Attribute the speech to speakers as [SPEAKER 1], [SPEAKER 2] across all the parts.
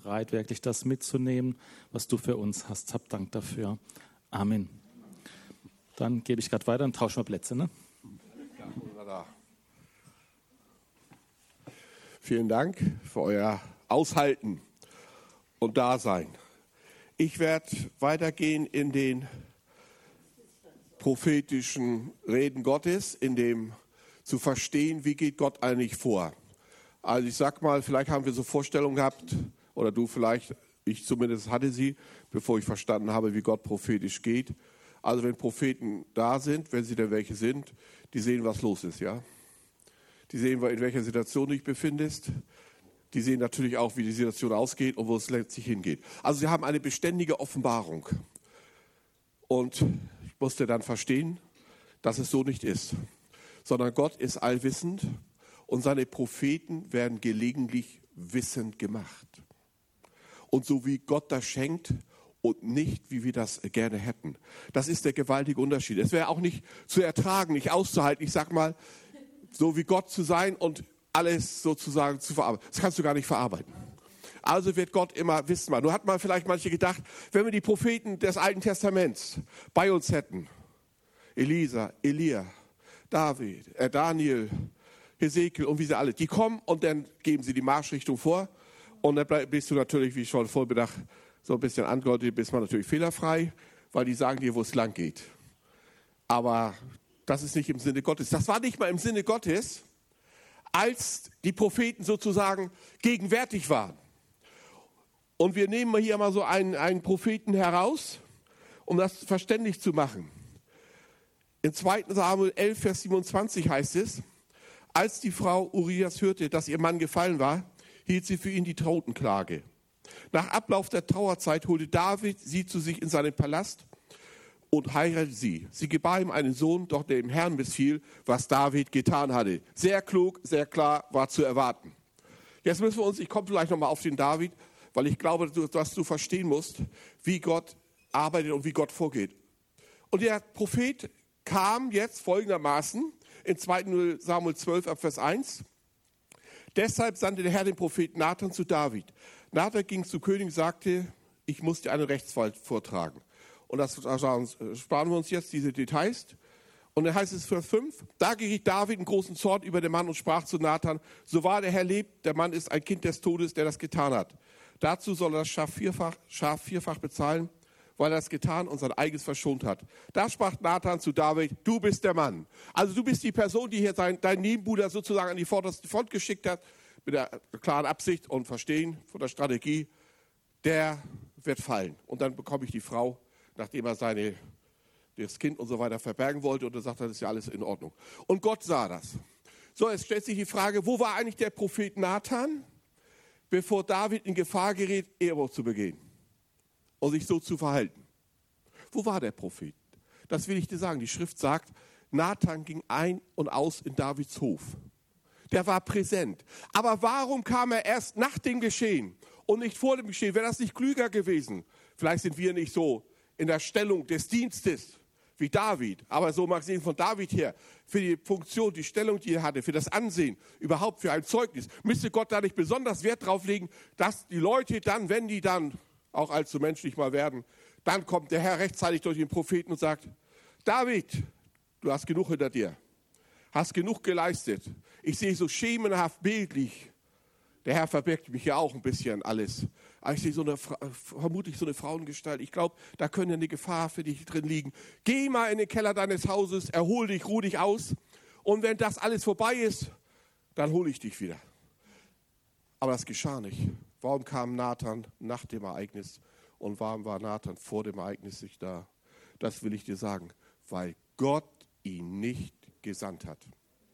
[SPEAKER 1] bereit, wirklich das mitzunehmen, was du für uns hast. Hab Dank dafür. Amen. Dann gebe ich gerade weiter und tauschen wir Plätze, ne?
[SPEAKER 2] Vielen Dank für euer Aushalten und Dasein. Ich werde weitergehen in den prophetischen Reden Gottes, in dem zu verstehen, wie geht Gott eigentlich vor. Also ich sag mal, vielleicht haben wir so Vorstellungen gehabt, oder du vielleicht, ich zumindest hatte sie, bevor ich verstanden habe, wie Gott prophetisch geht. Also wenn Propheten da sind, wenn sie denn welche sind, die sehen, was los ist, ja. Die sehen, in welcher Situation du dich befindest. Die sehen natürlich auch, wie die Situation ausgeht und wo es letztlich hingeht. Also sie haben eine beständige Offenbarung. Und ich musste dann verstehen, dass es so nicht ist. Sondern Gott ist allwissend und seine Propheten werden gelegentlich wissend gemacht. Und so wie Gott das schenkt und nicht, wie wir das gerne hätten. Das ist der gewaltige Unterschied. Es wäre auch nicht zu ertragen, nicht auszuhalten. Ich sag mal, so wie Gott zu sein und alles sozusagen zu verarbeiten. Das kannst du gar nicht verarbeiten. Also wird Gott immer wissen. Nur hat man vielleicht manche gedacht, wenn wir die Propheten des Alten Testaments bei uns hätten, Elisa, Elia, David, Daniel, Hesekiel und wie sie alle, die kommen und dann geben sie die Marschrichtung vor und dann bist du natürlich, wie schon vorbedacht, so ein bisschen angedeutet, bist man natürlich fehlerfrei, weil die sagen dir, wo es lang geht. Aber das ist nicht im Sinne Gottes. Das war nicht mal im Sinne Gottes, als die Propheten sozusagen gegenwärtig waren. Und wir nehmen hier mal so einen Propheten heraus, um das verständlich zu machen. In 2. Samuel 11, Vers 27 heißt es, als die Frau Urias hörte, dass ihr Mann gefallen war, hielt sie für ihn die Totenklage. Nach Ablauf der Trauerzeit holte David sie zu sich in seinen Palast und heiratete sie. Sie gebar ihm einen Sohn, doch der dem Herrn missfiel, was David getan hatte. Sehr klug, sehr klar, war zu erwarten. Jetzt müssen wir uns, ich komme vielleicht nochmal auf den David, weil ich glaube, dass du verstehen musst, wie Gott arbeitet und wie Gott vorgeht. Und der Prophet kam jetzt folgendermaßen in 2. Samuel 12, Vers 1. Deshalb sandte der Herr den Propheten Nathan zu David. Nathan ging zu König und sagte, ich muss dir einen Rechtsfall vortragen. Und das sparen wir uns jetzt, diese Details. Und dann heißt es Vers 5, da geriet David in großen Zorn über den Mann und sprach zu Nathan, so wahr der Herr lebt, der Mann ist ein Kind des Todes, der das getan hat. Dazu soll er das Schaf vierfach bezahlen, weil er das getan und sein eigenes verschont hat. Da sprach Nathan zu David, du bist der Mann. Also du bist die Person, die hier deinen Nebenbuhler sozusagen an die vorderste Front geschickt hat, mit der klaren Absicht und Verstehen von der Strategie, der wird fallen. Und dann bekomme ich die Frau, nachdem er das Kind und so weiter verbergen wollte, und er sagt, das ist ja alles in Ordnung. Und Gott sah das. So, jetzt stellt sich die Frage, wo war eigentlich der Prophet Nathan, bevor David in Gefahr gerät, Ehebruch zu begehen und sich so zu verhalten? Wo war der Prophet? Das will ich dir sagen. Die Schrift sagt, Nathan ging ein und aus in Davids Hof. Der war präsent. Aber warum kam er erst nach dem Geschehen und nicht vor dem Geschehen? Wäre das nicht klüger gewesen? Vielleicht sind wir nicht so in der Stellung des Dienstes wie David, aber so mag sehen von David her, für die Funktion, die Stellung, die er hatte, für das Ansehen, überhaupt für ein Zeugnis, müsste Gott da nicht besonders Wert drauf legen, dass die Leute dann, wenn die dann auch allzu menschlich mal werden, dann kommt der Herr rechtzeitig durch den Propheten und sagt, David, du hast genug hinter dir, hast genug geleistet. Ich sehe so schemenhaft bildlich, der Herr verbirgt mich ja auch ein bisschen alles. Aber ich sehe vermutlich so eine Frauengestalt. Ich glaube, da könnte eine Gefahr für dich drin liegen. Geh mal in den Keller deines Hauses, erhol dich, ruh dich aus. Und wenn das alles vorbei ist, dann hole ich dich wieder. Aber das geschah nicht. Warum kam Nathan nach dem Ereignis und warum war Nathan vor dem Ereignis nicht da? Das will ich dir sagen, weil Gott ihn nicht gesandt hat.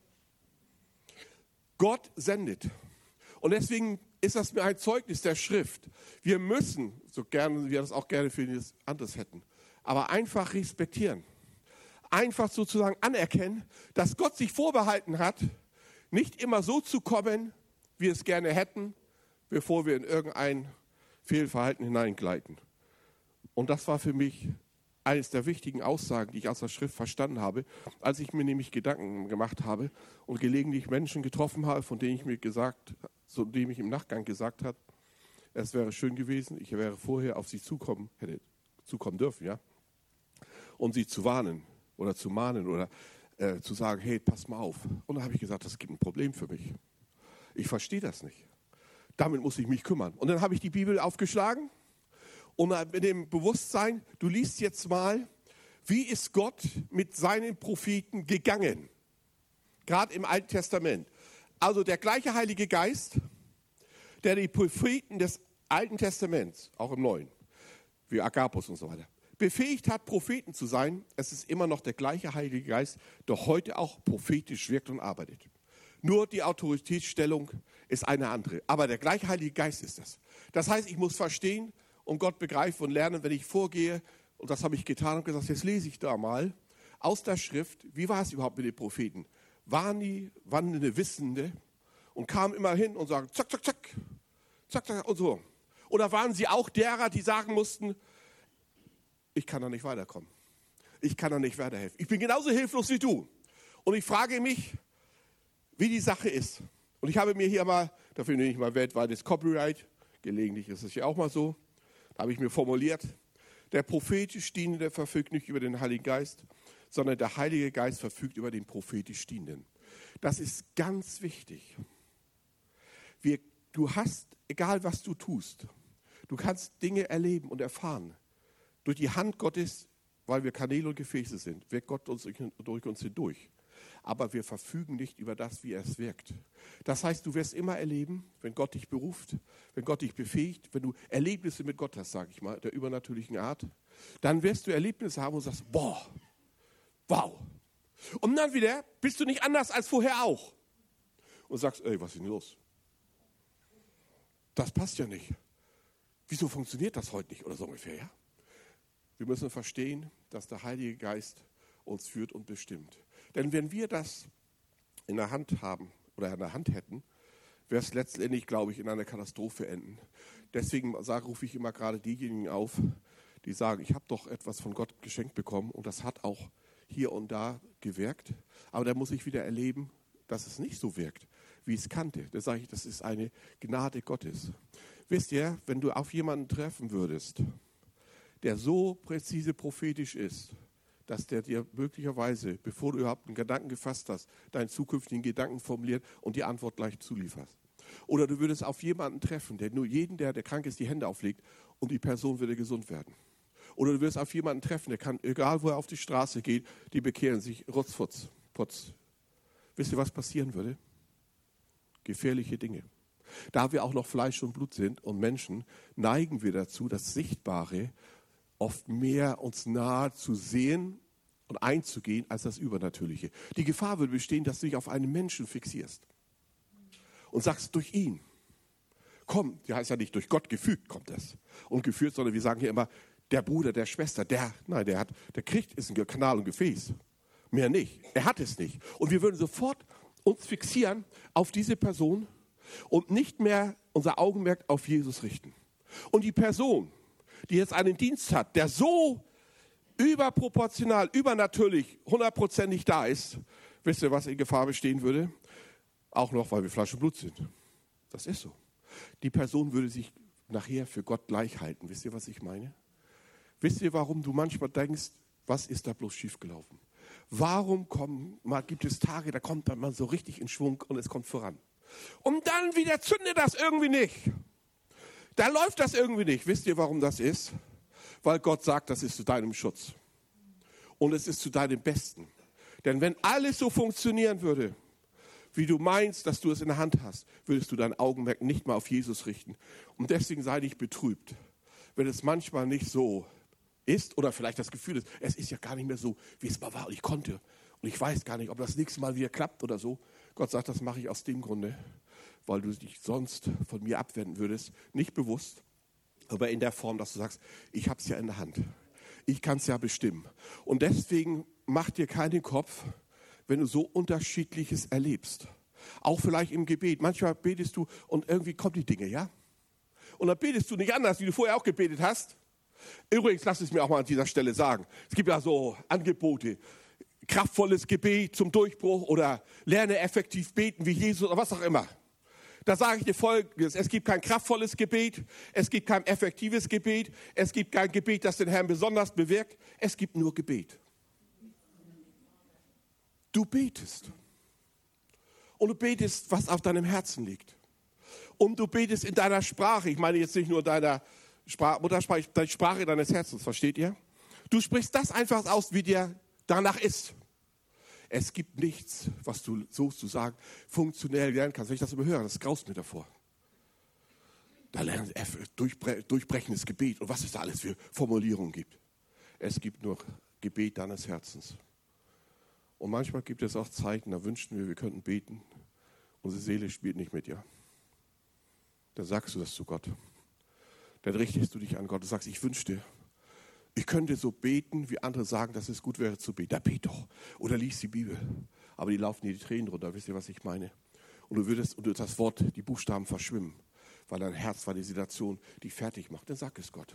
[SPEAKER 2] Gott sendet. Und deswegen ist das mir ein Zeugnis der Schrift. Wir müssen, so gerne wir das auch gerne für etwas anderes hätten, aber einfach respektieren. Einfach sozusagen anerkennen, dass Gott sich vorbehalten hat, nicht immer so zu kommen, wie wir es gerne hätten, bevor wir in irgendein Fehlverhalten hineingleiten. Und das war für mich eines der wichtigen Aussagen, die ich aus der Schrift verstanden habe, als ich mir nämlich Gedanken gemacht habe und gelegentlich Menschen getroffen habe, von denen ich im Nachgang gesagt habe, Es wäre schön gewesen, ich wäre vorher auf sie hätte zukommen dürfen, ja, um sie zu warnen oder zu mahnen oder zu sagen, hey, pass mal auf. Und dann habe ich gesagt, das gibt ein Problem für mich. Ich verstehe das nicht. Damit muss ich mich kümmern. Und dann habe ich die Bibel aufgeschlagen und mit dem Bewusstsein, du liest jetzt mal, wie ist Gott mit seinen Propheten gegangen? Gerade im Alten Testament. Also der gleiche Heilige Geist, der die Propheten des Alten Testaments, auch im Neuen, wie Agabus und so weiter, befähigt hat, Propheten zu sein. Es ist immer noch der gleiche Heilige Geist, der heute auch prophetisch wirkt und arbeitet. Nur die Autoritätsstellung ist eine andere. Aber der gleiche Heilige Geist ist das. Das heißt, ich muss verstehen und Gott begreifen und lernen, wenn ich vorgehe, und das habe ich getan und gesagt, jetzt lese ich da mal aus der Schrift, wie war es überhaupt mit den Propheten? Waren die wandelnde Wissende und kamen immer hin und sagen, zack, zack, zack, zack, zack und so. Oder waren sie auch derer, die sagen mussten, ich kann da nicht weiterkommen. Ich kann da nicht weiterhelfen. Ich bin genauso hilflos wie du. Und ich frage mich, wie die Sache ist. Und ich habe mir hier mal, dafür nehme ich mal weltweites Copyright, gelegentlich ist es ja auch mal so, da habe ich mir formuliert, der prophetisch Dienende verfügt nicht über den Heiligen Geist, sondern der Heilige Geist verfügt über den prophetisch Dienenden. Das ist ganz wichtig. Du hast, egal was du tust, du kannst Dinge erleben und erfahren. Durch die Hand Gottes, weil wir Kanäle und Gefäße sind, wirkt Gott durch uns hindurch. Aber wir verfügen nicht über das, wie er es wirkt. Das heißt, du wirst immer erleben, wenn Gott dich beruft, wenn Gott dich befähigt, wenn du Erlebnisse mit Gott hast, sage ich mal, der übernatürlichen Art, dann wirst du Erlebnisse haben und sagst, boah, wow. Und dann wieder bist du nicht anders als vorher auch. Und sagst, ey, was ist denn los? Das passt ja nicht. Wieso funktioniert das heute nicht? Oder so ungefähr, ja? Wir müssen verstehen, dass der Heilige Geist uns führt und bestimmt. Denn wenn wir das in der Hand haben oder in der Hand hätten, wäre es letztendlich, glaube ich, in einer Katastrophe enden. Deswegen rufe ich immer gerade diejenigen auf, die sagen, ich habe doch etwas von Gott geschenkt bekommen und das hat auch hier und da gewirkt. Aber da muss ich wieder erleben, dass es nicht so wirkt, wie ich es kannte. Da sage ich, das ist eine Gnade Gottes. Wisst ihr, wenn du auf jemanden treffen würdest, der so präzise prophetisch ist, dass der dir möglicherweise, bevor du überhaupt einen Gedanken gefasst hast, deinen zukünftigen Gedanken formuliert und die Antwort gleich zulieferst. Oder du würdest auf jemanden treffen, der nur jeden, der krank ist, die Hände auflegt und die Person würde gesund werden. Oder du wirst auf jemanden treffen, der kann, egal wo er auf die Straße geht, die bekehren sich rutzfutz, putz. Wisst ihr, was passieren würde? Gefährliche Dinge. Da wir auch noch Fleisch und Blut sind und Menschen, neigen wir dazu, das Sichtbare oft mehr uns nahe zu sehen und einzugehen als das Übernatürliche. Die Gefahr würde bestehen, dass du dich auf einen Menschen fixierst und sagst, durch ihn. Komm, der heißt ja nicht durch Gott gefügt, kommt das. Und geführt, sondern wir sagen hier immer, der Bruder, der Schwester, der kriegt, ist ein Kanal und Gefäß. Mehr nicht. Er hat es nicht. Und wir würden sofort uns fixieren auf diese Person und nicht mehr unser Augenmerk auf Jesus richten. Und die Person, die jetzt einen Dienst hat, der so überproportional, übernatürlich, 100%ig da ist, wisst ihr, was in Gefahr bestehen würde? Auch noch, weil wir Fleisch und Blut sind. Das ist so. Die Person würde sich nachher für Gott gleich halten. Wisst ihr, was ich meine? Wisst ihr, warum du manchmal denkst, was ist da bloß schiefgelaufen? Warum gibt es Tage, da kommt man so richtig in Schwung und es kommt voran. Und dann wieder zündet das irgendwie nicht. Da läuft das irgendwie nicht. Wisst ihr, warum das ist? Weil Gott sagt, das ist zu deinem Schutz. Und es ist zu deinem Besten. Denn wenn alles so funktionieren würde, wie du meinst, dass du es in der Hand hast, würdest du dein Augenmerk nicht mal auf Jesus richten. Und deswegen sei nicht betrübt, wenn es manchmal nicht so ist oder vielleicht das Gefühl ist, es ist ja gar nicht mehr so, wie es mal war und ich konnte. Und ich weiß gar nicht, ob das nächste Mal wieder klappt oder so. Gott sagt, das mache ich aus dem Grunde, weil du dich sonst von mir abwenden würdest. Nicht bewusst, aber in der Form, dass du sagst, ich habe es ja in der Hand. Ich kann es ja bestimmen. Und deswegen mach dir keinen Kopf, wenn du so Unterschiedliches erlebst. Auch vielleicht im Gebet. Manchmal betest du und irgendwie kommen die Dinge, ja? Und dann betest du nicht anders, wie du vorher auch gebetet hast. Übrigens, lass es mir auch mal an dieser Stelle sagen. Es gibt ja so Angebote. Kraftvolles Gebet zum Durchbruch oder lerne effektiv beten wie Jesus oder was auch immer. Da sage ich dir Folgendes: Es gibt kein kraftvolles Gebet, es gibt kein effektives Gebet, es gibt kein Gebet, das den Herrn besonders bewirkt. Es gibt nur Gebet. Du betest. Und du betest, was auf deinem Herzen liegt. Und du betest in deiner Sprache. Ich meine jetzt nicht nur deiner Muttersprache, die Sprache deines Herzens, versteht ihr? Du sprichst das einfach aus, wie dir danach ist. Es gibt nichts, was du sozusagen funktionell lernen kannst. Wenn ich das überhöre, das graust mir davor. Da lernen durchbrechendes Gebet und was es da alles für Formulierungen gibt. Es gibt nur Gebet deines Herzens. Und manchmal gibt es auch Zeiten, da wünschen wir könnten beten. Unsere Seele spielt nicht mit dir. Dann sagst du das zu Gott. Dann richtest du dich an Gott und sagst, ich wünschte, ich könnte so beten, wie andere sagen, dass es gut wäre zu beten. Da bet doch. Oder lies die Bibel. Aber die laufen dir die Tränen runter. Wisst ihr, was ich meine? Und du würdest das Wort, die Buchstaben verschwimmen, weil dein Herz, weil die Situation dich fertig macht. Dann sag es Gott.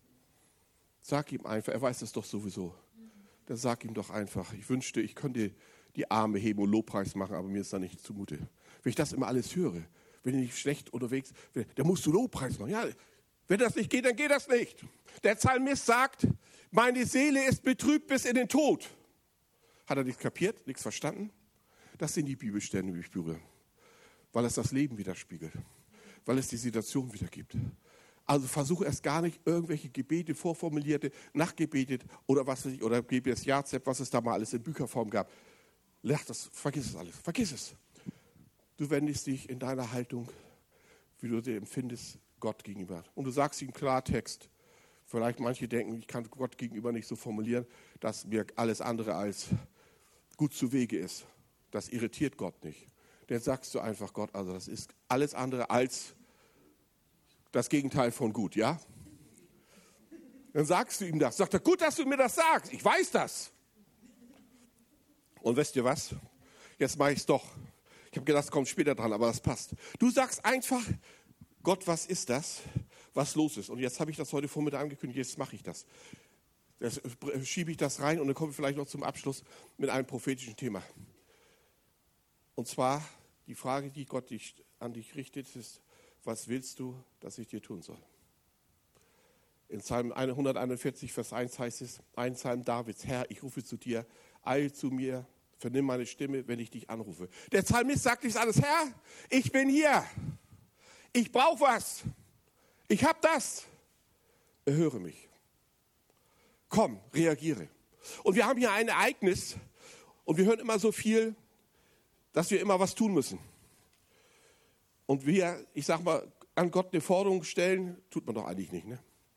[SPEAKER 2] Sag ihm einfach, er weiß es doch sowieso. Dann sag ihm doch einfach, ich wünschte, ich könnte die Arme heben und Lobpreis machen, aber mir ist da nicht zumute. Wenn ich das immer alles höre, wenn ich nicht schlecht unterwegs bin, dann musst du Lobpreis machen. Ja, wenn das nicht geht, dann geht das nicht. Der Psalmist sagt, meine Seele ist betrübt bis in den Tod. Hat er nichts kapiert, nichts verstanden? Das sind die Bibelstellen, die ich spüre. Weil es das Leben widerspiegelt. Weil es die Situation wiedergibt. Also versuche erst gar nicht, irgendwelche Gebete, vorformulierte, nachgebetet oder was weiß ich, oder gebe das Jahrzehnt, was es da mal alles in Bücherform gab. Vergiss es alles, vergiss es. Du wendest dich in deiner Haltung, wie du sie empfindest, Gott gegenüber. Und du sagst ihm Klartext. Vielleicht manche denken, ich kann Gott gegenüber nicht so formulieren, dass mir alles andere als gut zu Wege ist. Das irritiert Gott nicht. Dann sagst du einfach Gott, also das ist alles andere als das Gegenteil von gut, ja? Dann sagst du ihm das. Sagt er, gut, dass du mir das sagst. Ich weiß das. Und wisst ihr was? Jetzt mache ich es doch. Ich habe gedacht, es kommt später dran, aber das passt. Du sagst einfach, Gott, was ist das, was los ist? Und jetzt habe ich das heute Vormittag angekündigt, jetzt mache ich das. Jetzt schiebe ich das rein und dann kommen wir vielleicht noch zum Abschluss mit einem prophetischen Thema. Und zwar die Frage, die Gott an dich richtet, ist, was willst du, dass ich dir tun soll? In Psalm 141, Vers 1 heißt es, ein Psalm Davids, Herr, ich rufe zu dir, eil zu mir, vernimm meine Stimme, wenn ich dich anrufe. Der Psalmist sagt nicht alles, Herr, ich bin hier, ich brauche was, ich habe das, erhöre mich. Komm, reagiere. Und wir haben hier ein Ereignis und wir hören immer so viel, dass wir immer was tun müssen. Und wir, ich sag mal, an Gott eine Forderung stellen, tut man doch eigentlich nicht, ne?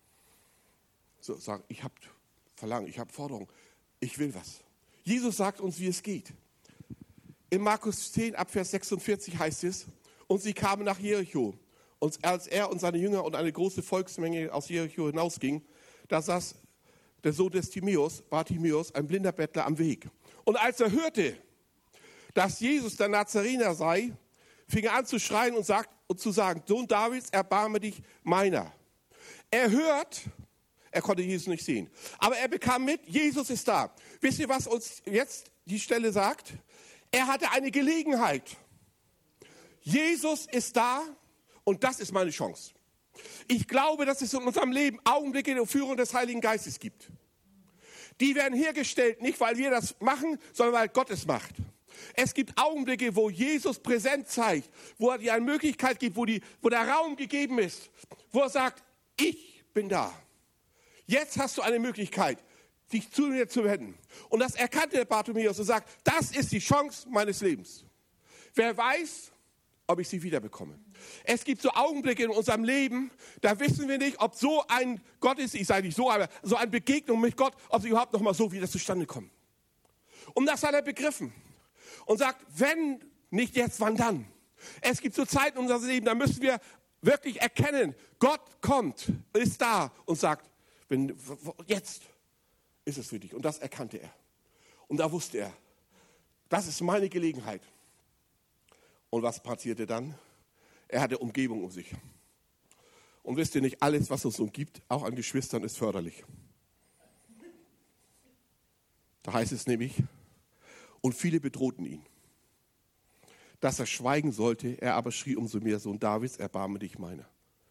[SPEAKER 2] So sagen, ich habe Verlangen, ich habe Forderung, ich will was. Jesus sagt uns, wie es geht. In Markus 10, ab Vers 46 heißt es, und sie kamen nach Jericho. Und als er und seine Jünger und eine große Volksmenge aus Jericho hinausgingen, da saß der Sohn des Bartimäus, ein blinder Bettler am Weg. Und als er hörte, dass Jesus der Nazarener sei, fing er an zu schreien und zu sagen, Sohn Davids, erbarme dich meiner. Er hört, er konnte Jesus nicht sehen, aber er bekam mit, Jesus ist da. Wisst ihr, was uns jetzt die Stelle sagt? Er hatte eine Gelegenheit. Jesus ist da und das ist meine Chance. Ich glaube, dass es in unserem Leben Augenblicke der Führung des Heiligen Geistes gibt. Die werden hergestellt, nicht weil wir das machen, sondern weil Gott es macht. Es gibt Augenblicke, wo Jesus präsent zeigt, wo er dir eine Möglichkeit gibt, wo der Raum gegeben ist, wo er sagt, ich bin da. Jetzt hast du eine Möglichkeit, dich zu mir zu wenden. Und das erkannte der Bartimäus und sagt, das ist die Chance meines Lebens. Wer weiß, ob ich sie wiederbekomme. Es gibt so Augenblicke in unserem Leben, da wissen wir nicht, ob so ein Gott ist, ich sage nicht so, aber so eine Begegnung mit Gott, ob sie überhaupt noch mal so wieder zustande kommen. Und das hat er begriffen. Und sagt, wenn nicht jetzt, wann dann? Es gibt so Zeiten in unserem Leben, da müssen wir wirklich erkennen, Gott kommt, ist da und sagt, jetzt ist es für dich. Und das erkannte er. Und da wusste er, das ist meine Gelegenheit. Und was passierte dann? Er hatte Umgebung um sich. Und wisst ihr nicht, alles, was uns umgibt, auch an Geschwistern, ist förderlich. Da heißt es nämlich, und viele bedrohten ihn. dass er schweigen sollte. Er aber schrie umso mehr: Sohn Davids, erbarme dich meiner.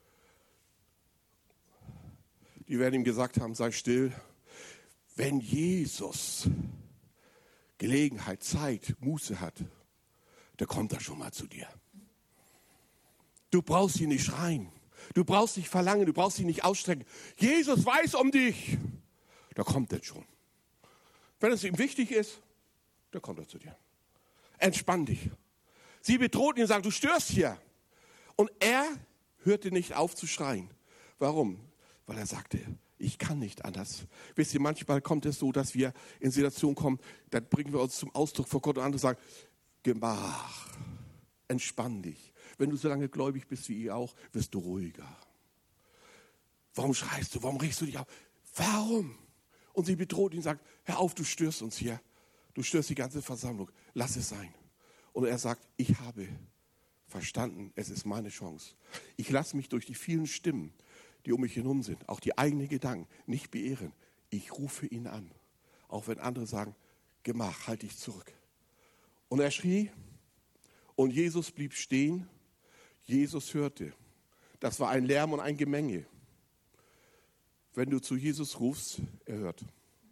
[SPEAKER 2] Die werden ihm gesagt haben: Sei still. Wenn Jesus Gelegenheit, Zeit, Muße hat, dann kommt er schon mal zu dir. Du brauchst ihn nicht schreien. Du brauchst nicht verlangen. Du brauchst ihn nicht ausstrecken. Jesus weiß um dich. Da kommt er schon. Wenn es ihm wichtig ist, dann kommt er zu dir. Entspann dich. Sie bedrohten ihn und sagen: Du störst hier. Und er hörte nicht auf zu schreien. Warum? Weil er sagte: Ich kann nicht anders. Wisst ihr, manchmal kommt es so, dass wir in Situationen kommen, dann bringen wir uns zum Ausdruck vor Gott und andere sagen: Gemach, entspann dich. Wenn du so lange gläubig bist wie ihr auch, wirst du ruhiger. Warum schreist du? Warum regst du dich auf? Warum? Und sie bedroht ihn und sagt: Hör auf, du störst uns hier. Du störst die ganze Versammlung. Lass es sein. Und er sagt: Ich habe verstanden, es ist meine Chance. Ich lasse mich durch die vielen Stimmen, die um mich herum sind, auch die eigenen Gedanken, nicht beirren. Ich rufe ihn an. Auch wenn andere sagen: Gemach, halt dich zurück. Und er schrie und Jesus blieb stehen. Jesus hörte. Das war ein Lärm und ein Gemenge. Wenn du zu Jesus rufst, er hört.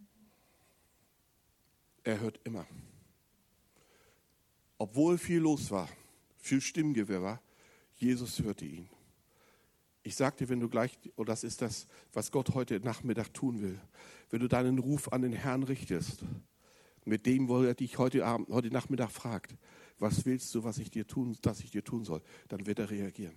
[SPEAKER 2] Er hört immer. Obwohl viel los war, viel Stimmengewirr war, Jesus hörte ihn. Ich sagte, wenn du gleich, und das ist das, was Gott heute Nachmittag tun will, wenn du deinen Ruf an den Herrn richtest, mit dem, wo er dich heute Nachmittag fragt: Was willst du, dass ich dir tun soll? Dann wird er reagieren.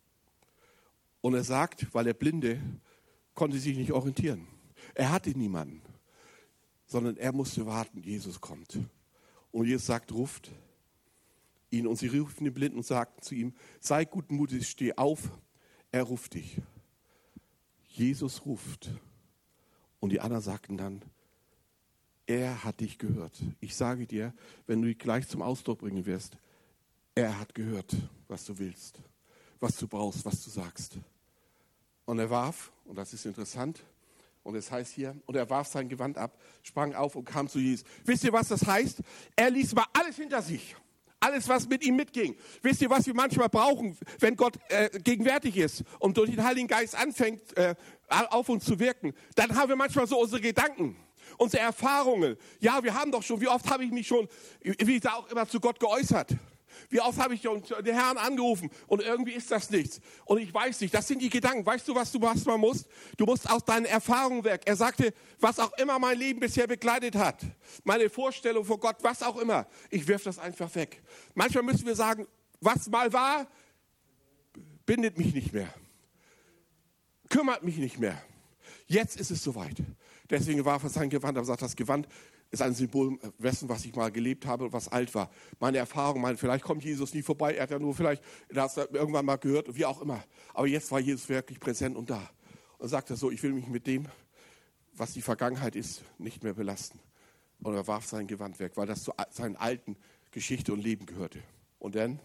[SPEAKER 2] Und er sagt, weil der Blinde konnte sich nicht orientieren. Er hatte niemanden, sondern er musste warten, Jesus kommt. Und Jesus sagt: Ruft ihn. Und sie riefen den Blinden und sagten zu ihm: Sei guten Mutes, steh auf, er ruft dich. Jesus ruft. Und die anderen sagten dann: Er hat dich gehört. Ich sage dir, wenn du ihn gleich zum Ausdruck bringen wirst, er hat gehört, was du willst, was du brauchst, was du sagst. Und er warf, und das ist interessant, und es heißt hier, und er warf sein Gewand ab, sprang auf und kam zu Jesus. Wisst ihr, was das heißt? Er ließ mal alles hinter sich. Alles, was mit ihm mitging. Wisst ihr, was wir manchmal brauchen, wenn Gott gegenwärtig ist und durch den Heiligen Geist anfängt, auf uns zu wirken? Dann haben wir manchmal so unsere Gedanken, unsere Erfahrungen. Ja, wir haben doch schon, wie oft habe ich mich schon, wie ich da auch immer, zu Gott geäußert? Wie oft habe ich den Herrn angerufen und irgendwie ist das nichts. Und ich weiß nicht, das sind die Gedanken. Weißt du, was du machen musst? Du musst aus deinen Erfahrungen weg. Er sagte, was auch immer mein Leben bisher begleitet hat, meine Vorstellung vor Gott, was auch immer, ich wirf das einfach weg. Manchmal müssen wir sagen, was mal war, bindet mich nicht mehr, kümmert mich nicht mehr. Jetzt ist es soweit. Deswegen warf er sein Gewand, aber sagt, das Gewand ist ein Symbol dessen, was ich mal gelebt habe und was alt war. Meine Erfahrung, vielleicht kommt Jesus nie vorbei, er hat ja nur vielleicht, er hat es irgendwann mal gehört, wie auch immer. Aber jetzt war Jesus wirklich präsent und da. Und sagt er so: Ich will mich mit dem, was die Vergangenheit ist, nicht mehr belasten. Und er warf sein Gewand weg, weil das zu seinen alten Geschichte und Leben gehörte. Und dann?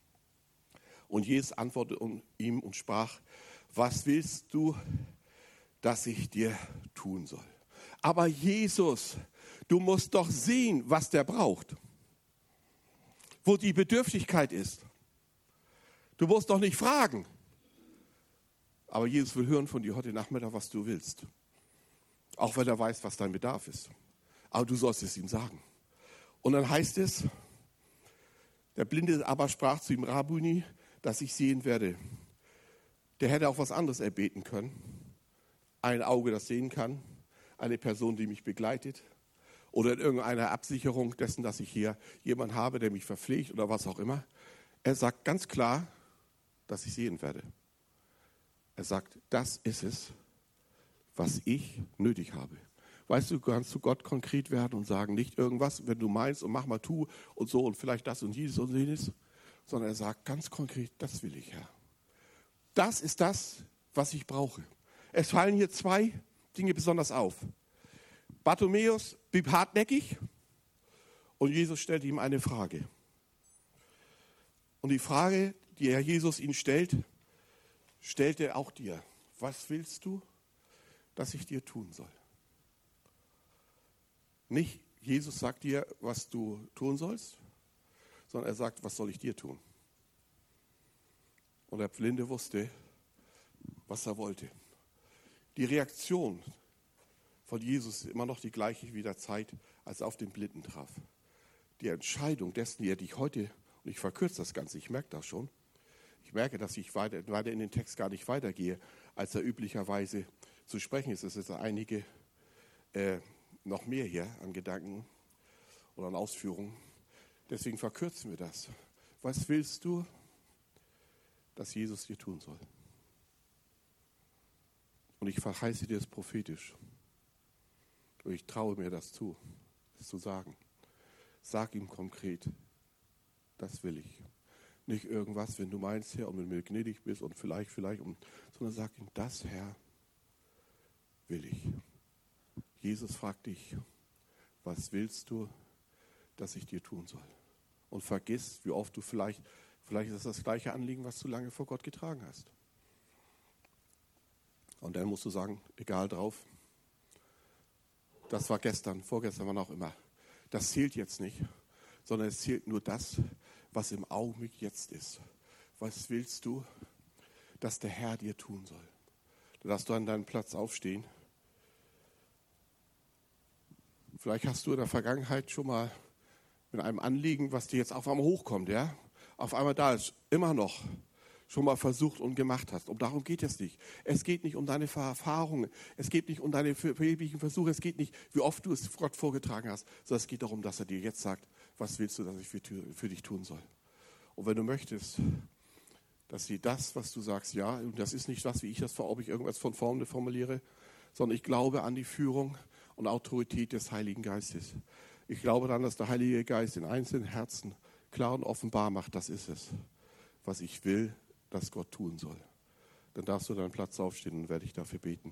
[SPEAKER 2] Und Jesus antwortete ihm und sprach: Was willst du, dass ich dir tun soll? Aber Jesus, du musst doch sehen, was der braucht. Wo die Bedürftigkeit ist. Du musst doch nicht fragen. Aber Jesus will hören von dir heute Nachmittag, was du willst. Auch wenn er weiß, was dein Bedarf ist. Aber du sollst es ihm sagen. Und dann heißt es, der Blinde aber sprach zu ihm: Rabuni, dass ich sehen werde. Der hätte auch was anderes erbeten können. Ein Auge, das sehen kann. Eine Person, die mich begleitet. Oder in irgendeiner Absicherung dessen, dass ich hier jemanden habe, der mich verpflegt oder was auch immer. Er sagt ganz klar, dass ich sehen werde. Er sagt, das ist es, was ich nötig habe. Weißt du, kannst zu Gott konkret werden und sagen, nicht irgendwas, wenn du meinst und mach mal, tu und so und vielleicht das und jenes und jenes, sondern er sagt ganz konkret, das will ich, Herr. Das ist das, was ich brauche. Es fallen hier zwei Dinge besonders auf. Bartimäus blieb hartnäckig und Jesus stellte ihm eine Frage. Und die Frage, die Herr Jesus ihn stellt, stellt er auch dir. Was willst du, dass ich dir tun soll? Nicht Jesus sagt dir, was du tun sollst, sondern er sagt, was soll ich dir tun? Und der Blinde wusste, was er wollte. Die Reaktion von Jesus ist immer noch die gleiche wie der Zeit, als er auf den Blinden traf. Die Entscheidung dessen, die ich heute, und ich verkürze das Ganze, ich merke das schon, ich merke, dass ich weiter in den Text gar nicht weitergehe, als er üblicherweise zu sprechen ist. Es ist einige noch mehr hier an Gedanken oder an Ausführungen. Deswegen verkürzen wir das. Was willst du, dass Jesus dir tun soll? Und ich verheiße dir es prophetisch. Und ich traue mir das zu, es zu sagen. Sag ihm konkret, das will ich. Nicht irgendwas, wenn du meinst, Herr, und wenn du mir gnädig bist und vielleicht, sondern sag ihm, das, Herr, will ich. Jesus fragt dich, was willst du, dass ich dir tun soll? Und vergiss, wie oft du vielleicht ist es das gleiche Anliegen, was du lange vor Gott getragen hast. Und dann musst du sagen, egal drauf, das war gestern, vorgestern, wann auch immer. Das zählt jetzt nicht, sondern es zählt nur das, was im Augenblick jetzt ist. Was willst du, dass der Herr dir tun soll? Da darfst du an deinem Platz aufstehen. Vielleicht hast du in der Vergangenheit schon mal mit einem Anliegen, was dir jetzt auf einmal hochkommt, ja, auf einmal da ist, immer noch schon mal versucht und gemacht hast. Und darum geht es nicht. Es geht nicht um deine Erfahrungen. Es geht nicht um deine vergeblichen Versuche. Es geht nicht, wie oft du es Gott vorgetragen hast, sondern es geht darum, dass er dir jetzt sagt, was willst du, dass ich für dich tun soll. Und wenn du möchtest, dass sie das, was du sagst, ja, und das ist nicht das, wie ich das, ob ich irgendwas von vorne formuliere, sondern ich glaube an die Führung und Autorität des Heiligen Geistes. Ich glaube daran, dass der Heilige Geist in einzelnen Herzen klar und offenbar macht, das ist es, was ich will, dass Gott tun soll. Dann darfst du deinen Platz aufstehen und werde ich dafür beten.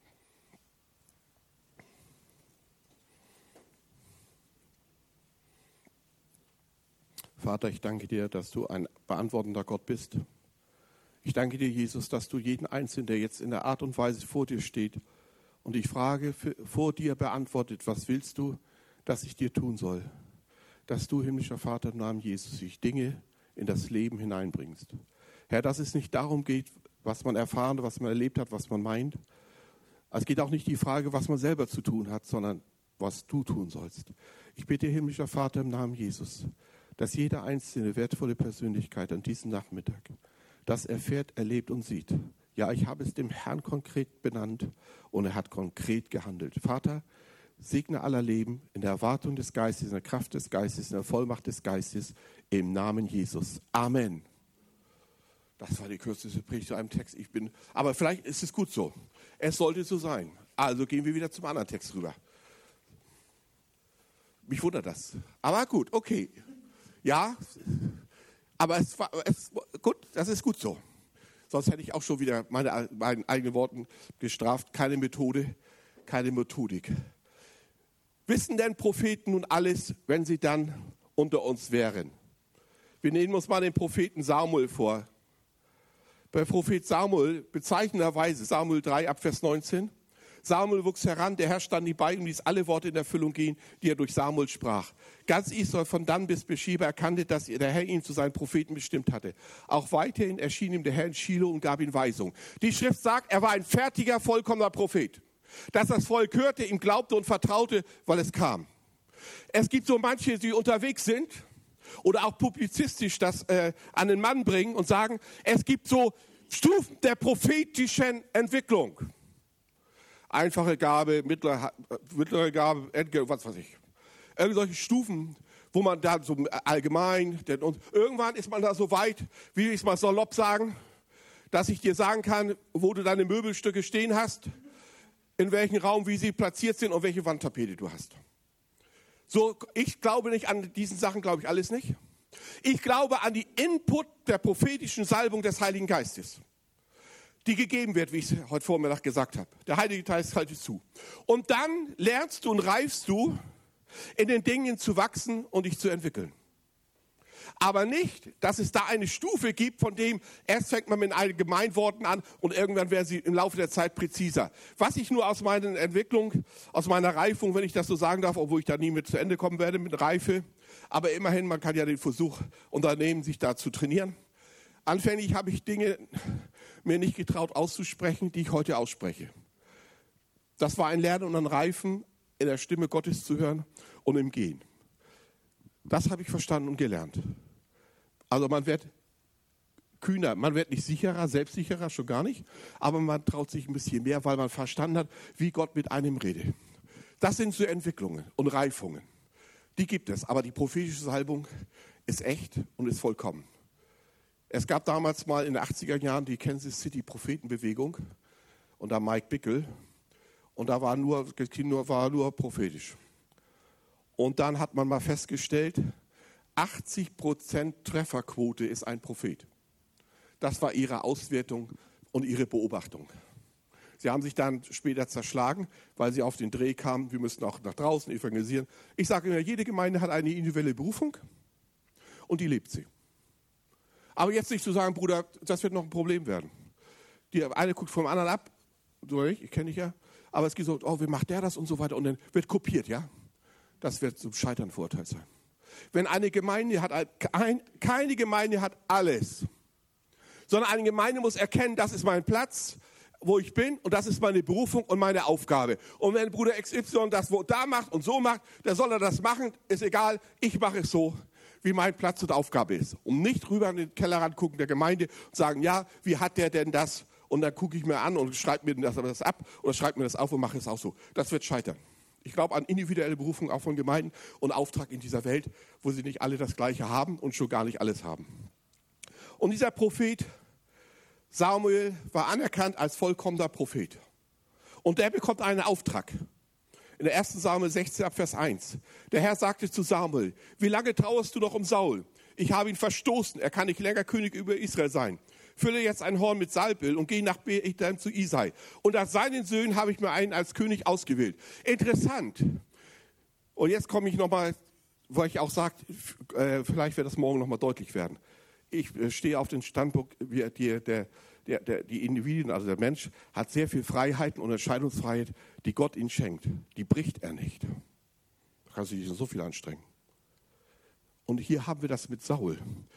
[SPEAKER 2] Vater, ich danke dir, dass du ein beantwortender Gott bist. Ich danke dir, Jesus, dass du jeden Einzelnen, der jetzt in der Art und Weise vor dir steht und ich frage, vor dir beantwortet, was willst du, dass ich dir tun soll? Dass du, himmlischer Vater, im Namen Jesus, dich Dinge in das Leben hineinbringst. Herr, dass es nicht darum geht, was man erfahren, was man erlebt hat, was man meint. Es geht auch nicht die Frage, was man selber zu tun hat, sondern was du tun sollst. Ich bitte, himmlischer Vater, im Namen Jesus, dass jede einzelne wertvolle Persönlichkeit an diesem Nachmittag das erfährt, erlebt und sieht. Ja, ich habe es dem Herrn konkret benannt und er hat konkret gehandelt. Vater, segne aller Leben in der Erwartung des Geistes, in der Kraft des Geistes, in der Vollmacht des Geistes, im Namen Jesus. Amen. Das war die kürzeste Predigt zu einem Text. Aber vielleicht ist es gut so. Es sollte so sein. Also gehen wir wieder zum anderen Text rüber. Mich wundert das. Aber gut, okay. Ja, aber gut, das ist gut so. Sonst hätte ich auch schon wieder meinen eigenen Worten gestraft. Keine Methode, keine Methodik. Wissen denn Propheten nun alles, wenn sie dann unter uns wären? Wir nehmen uns mal den Propheten Samuel vor. Bei Prophet Samuel, bezeichnenderweise, Samuel 3 ab Vers 19, Samuel wuchs heran, der Herr stand ihm bei und ließ alle Worte in Erfüllung gehen, die er durch Samuel sprach. Ganz Israel von Dan bis Beersheba erkannte, dass der Herr ihn zu seinen Propheten bestimmt hatte. Auch weiterhin erschien ihm der Herr in Schilo und gab ihm Weisung. Die Schrift sagt, er war ein fertiger, vollkommener Prophet. Dass das Volk hörte, ihm glaubte und vertraute, weil es kam. Es gibt so manche, die unterwegs sind oder auch publizistisch das an den Mann bringen und sagen, es gibt so Stufen der prophetischen Entwicklung. Einfache Gabe, mittlere Gabe, was weiß ich. Irgendwelche solche Stufen, wo man da so allgemein, und irgendwann ist man da so weit, wie ich es mal salopp sagen, dass ich dir sagen kann, wo du deine Möbelstücke stehen hast, in welchem Raum, wie sie platziert sind und welche Wandtapete du hast. So, ich glaube nicht an diesen Sachen, glaube ich alles nicht. Ich glaube an die Input der prophetischen Salbung des Heiligen Geistes, die gegeben wird, wie ich es heute Vormittag gesagt habe. Der Heilige Geist halte zu. Und dann lernst du und reifst du, in den Dingen zu wachsen und dich zu entwickeln. Aber nicht, dass es da eine Stufe gibt, von dem erst fängt man mit einigen Gemeinworten an und irgendwann werden sie im Laufe der Zeit präziser. Was ich nur aus meiner Entwicklung, aus meiner Reifung, wenn ich das so sagen darf, obwohl ich da nie mit zu Ende kommen werde mit Reife, aber immerhin, man kann ja den Versuch unternehmen, sich da zu trainieren. Anfänglich habe ich Dinge mir nicht getraut auszusprechen, die ich heute ausspreche. Das war ein Lernen und ein Reifen, in der Stimme Gottes zu hören und im Gehen. Das habe ich verstanden und gelernt. Also man wird kühner, man wird nicht sicherer, selbstsicherer, schon gar nicht, aber man traut sich ein bisschen mehr, weil man verstanden hat, wie Gott mit einem redet. Das sind so Entwicklungen und Reifungen. Die gibt es, aber die prophetische Salbung ist echt und ist vollkommen. Es gab damals mal in den 80er Jahren die Kansas City Prophetenbewegung unter Mike Bickle und da war nur prophetisch. Und dann hat man mal festgestellt, 80% Trefferquote ist ein Prophet. Das war ihre Auswertung und ihre Beobachtung. Sie haben sich dann später zerschlagen, weil sie auf den Dreh kamen, wir müssen auch nach draußen evangelisieren. Ich sage immer, jede Gemeinde hat eine individuelle Berufung und die lebt sie. Aber jetzt nicht zu sagen, Bruder, das wird noch ein Problem werden. Die eine guckt vom anderen ab, so nicht, ich kenne dich ja, aber es geht so, oh, wie macht der das und so weiter und dann wird kopiert, ja. Das wird zum Scheitern verurteilt sein. Wenn eine Gemeinde hat, keine Gemeinde hat alles, sondern eine Gemeinde muss erkennen, das ist mein Platz, wo ich bin und das ist meine Berufung und meine Aufgabe. Und wenn Bruder XY das da macht und so macht, dann soll er das machen, ist egal, ich mache es so, wie mein Platz und Aufgabe ist. Und nicht rüber in den Kellerrand gucken der Gemeinde und sagen, ja, wie hat der denn das? Und dann gucke ich mir an und schreibe mir das ab oder schreibe mir das auf und mache es auch so. Das wird scheitern. Ich glaube an individuelle Berufung auch von Gemeinden und Auftrag in dieser Welt, wo sie nicht alle das Gleiche haben und schon gar nicht alles haben. Und dieser Prophet Samuel war anerkannt als vollkommener Prophet. Und der bekommt einen Auftrag. In der 1. Samuel 16 ab Vers 1. Der Herr sagte zu Samuel, wie lange trauerst du noch um Saul? Ich habe ihn verstoßen, er kann nicht länger König über Israel sein. Fülle jetzt ein Horn mit Salböl und geh nach Bethlehem zu Isai. Und aus seinen Söhnen habe ich mir einen als König ausgewählt. Interessant. Und jetzt komme ich nochmal, wo ich auch sage, vielleicht wird das morgen nochmal deutlich werden. Ich stehe auf den Standpunkt, die Individuen, also der Mensch, hat sehr viel Freiheiten und Entscheidungsfreiheit, die Gott ihnen schenkt. Die bricht er nicht. Da kann sich nicht so viel anstrengen. Und hier haben wir das mit Saul.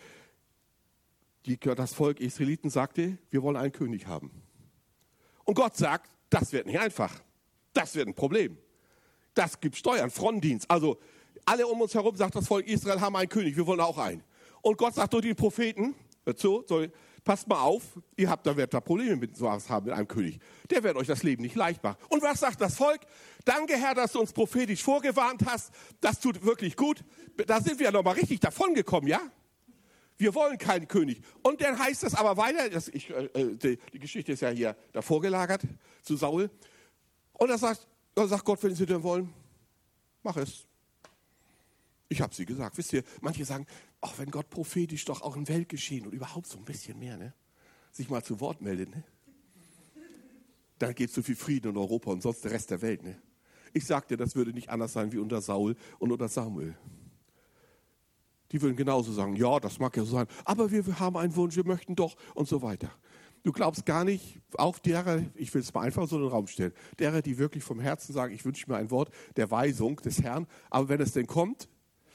[SPEAKER 2] Das Volk Israeliten sagte, wir wollen einen König haben. Und Gott sagt, das wird nicht einfach. Das wird ein Problem. Das gibt Steuern, Frondienst. Also alle um uns herum, sagt das Volk Israel, haben einen König, wir wollen auch einen. Und Gott sagt durch die Propheten, passt mal auf, da werdet ihr Probleme mit sowas haben, mit einem König. Der wird euch das Leben nicht leicht machen. Und was sagt das Volk? Danke, Herr, dass du uns prophetisch vorgewarnt hast. Das tut wirklich gut. Da sind wir ja nochmal richtig davongekommen, ja? Wir wollen keinen König. Und dann heißt das aber weiter, die Geschichte ist ja hier davor gelagert, zu Saul. Und da sagt Gott, wenn sie denn wollen, mach es. Ich habe sie gesagt. Wisst ihr, manche sagen, ach, wenn Gott prophetisch doch auch im Weltgeschehen und überhaupt so ein bisschen mehr, ne, sich mal zu Wort meldet, ne? Dann geht so viel Frieden in Europa und sonst der Rest der Welt. Ne? Ich sagte, das würde nicht anders sein wie unter Saul und unter Samuel. Die würden genauso sagen, ja, das mag ja so sein, aber wir haben einen Wunsch, wir möchten doch und so weiter. Du glaubst gar nicht, auch derer, ich will es mal einfach so in den Raum stellen, derer, die wirklich vom Herzen sagen, ich wünsche mir ein Wort der Weisung des Herrn, aber wenn es denn kommt,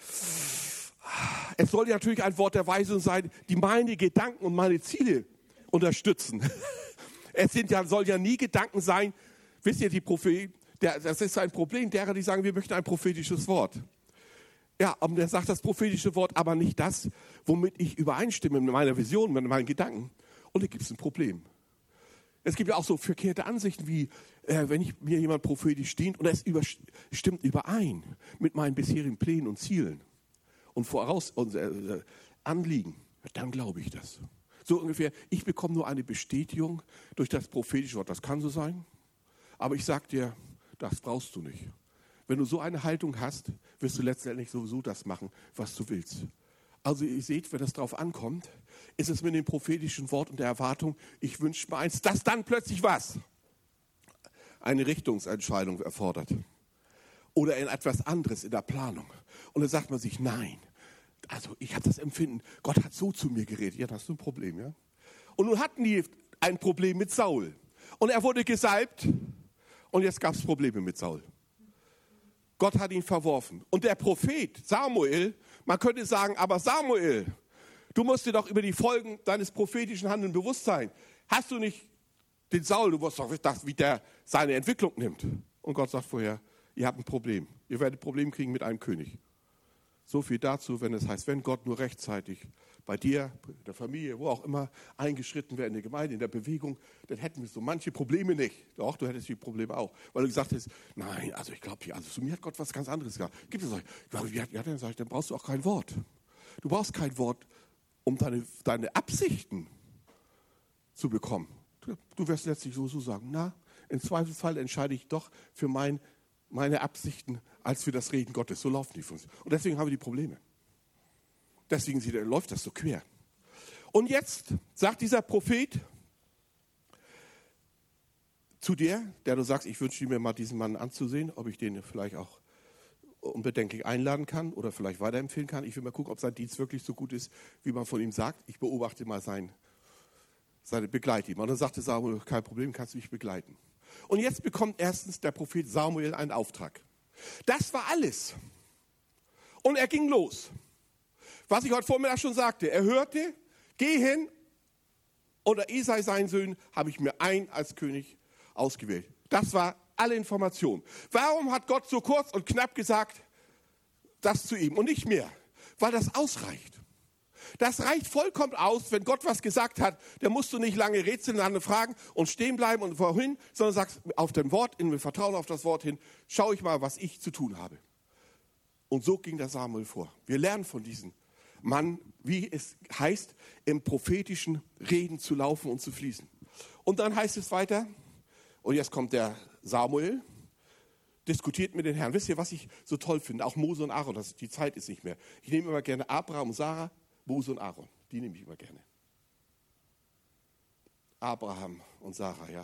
[SPEAKER 2] es soll ja natürlich ein Wort der Weisung sein, die meine Gedanken und meine Ziele unterstützen. Soll ja nie Gedanken sein, wisst ihr, die Propheten, das ist ein Problem derer, die sagen, wir möchten ein prophetisches Wort. Ja, aber der sagt das prophetische Wort, aber nicht das, womit ich übereinstimme mit meiner Vision, mit meinen Gedanken. Und da gibt es ein Problem. Es gibt ja auch so verkehrte Ansichten wie, wenn mir jemand prophetisch dient und es stimmt überein mit meinen bisherigen Plänen und Zielen und Anliegen, dann glaube ich das. So ungefähr, ich bekomme nur eine Bestätigung durch das prophetische Wort. Das kann so sein, aber ich sage dir, das brauchst du nicht. Wenn du so eine Haltung hast, wirst du letztendlich sowieso das machen, was du willst. Also ihr seht, wenn es darauf ankommt, ist es mit dem prophetischen Wort und der Erwartung, ich wünsche mir eins, dass dann plötzlich was? Eine Richtungsentscheidung erfordert. Oder in etwas anderes in der Planung. Und dann sagt man sich, nein, Also ich habe das Empfinden, Gott hat so zu mir geredet. Ja, das ist ein Problem, ja. Und nun hatten die ein Problem mit Saul. Und er wurde gesalbt und jetzt gab es Probleme mit Saul. Gott hat ihn verworfen. Und der Prophet Samuel, man könnte sagen, aber Samuel, du musst dir doch über die Folgen deines prophetischen Handelns bewusst sein. Hast du nicht den Saul, du wusstest doch, wie der seine Entwicklung nimmt. Und Gott sagt vorher, ihr habt ein Problem. Ihr werdet ein Problem kriegen mit einem König. So viel dazu, wenn es heißt, wenn Gott nur rechtzeitig bei dir, in der Familie, wo auch immer, eingeschritten wäre in der Gemeinde, in der Bewegung, dann hätten wir so manche Probleme nicht. Doch, du hättest die Probleme auch. Weil du gesagt hast, nein, also ich glaube, also zu mir hat Gott was ganz anderes gesagt. Gibt es euch? Ja, dann sage ich, dann brauchst du auch kein Wort. Du brauchst kein Wort, um deine Absichten zu bekommen. Du wirst letztlich so sagen, na, im Zweifelsfall entscheide ich doch für meine Absichten als für das Reden Gottes. So laufen die für uns. Und deswegen haben wir die Probleme. Deswegen läuft das so quer. Und jetzt sagt dieser Prophet zu dir, der du sagst, ich wünsche mir mal diesen Mann anzusehen, ob ich den vielleicht auch unbedenklich einladen kann oder vielleicht weiterempfehlen kann. Ich will mal gucken, ob sein Dienst wirklich so gut ist, wie man von ihm sagt. Ich beobachte mal seine Begleiter. Und dann sagte Samuel, kein Problem, kannst du mich begleiten. Und jetzt bekommt erstens der Prophet Samuel einen Auftrag. Das war alles. Und er ging los. Was ich heute Vormittag schon sagte, er hörte, geh hin, unter Isai, seinen Söhnen, habe ich mir einen als König ausgewählt. Das war alle Informationen. Warum hat Gott so kurz und knapp gesagt, das zu ihm und nicht mehr? Weil das ausreicht. Das reicht vollkommen aus, wenn Gott was gesagt hat, dann musst du nicht lange rätseln, lange fragen und stehen bleiben und vorhin, sondern sagst auf dem Wort, in Vertrauen auf das Wort hin, schau ich mal, was ich zu tun habe. Und so ging der Samuel vor. Wir lernen von diesem Mann, wie es heißt, im prophetischen Reden zu laufen und zu fließen. Und dann heißt es weiter, und jetzt kommt der Samuel, diskutiert mit den Herrn. Wisst ihr, was ich so toll finde? Auch Mose und Aaron, die Zeit ist nicht mehr. Ich nehme immer gerne Abraham und Sarah, Mose und Aaron. Die nehme ich immer gerne. Abraham und Sarah, ja.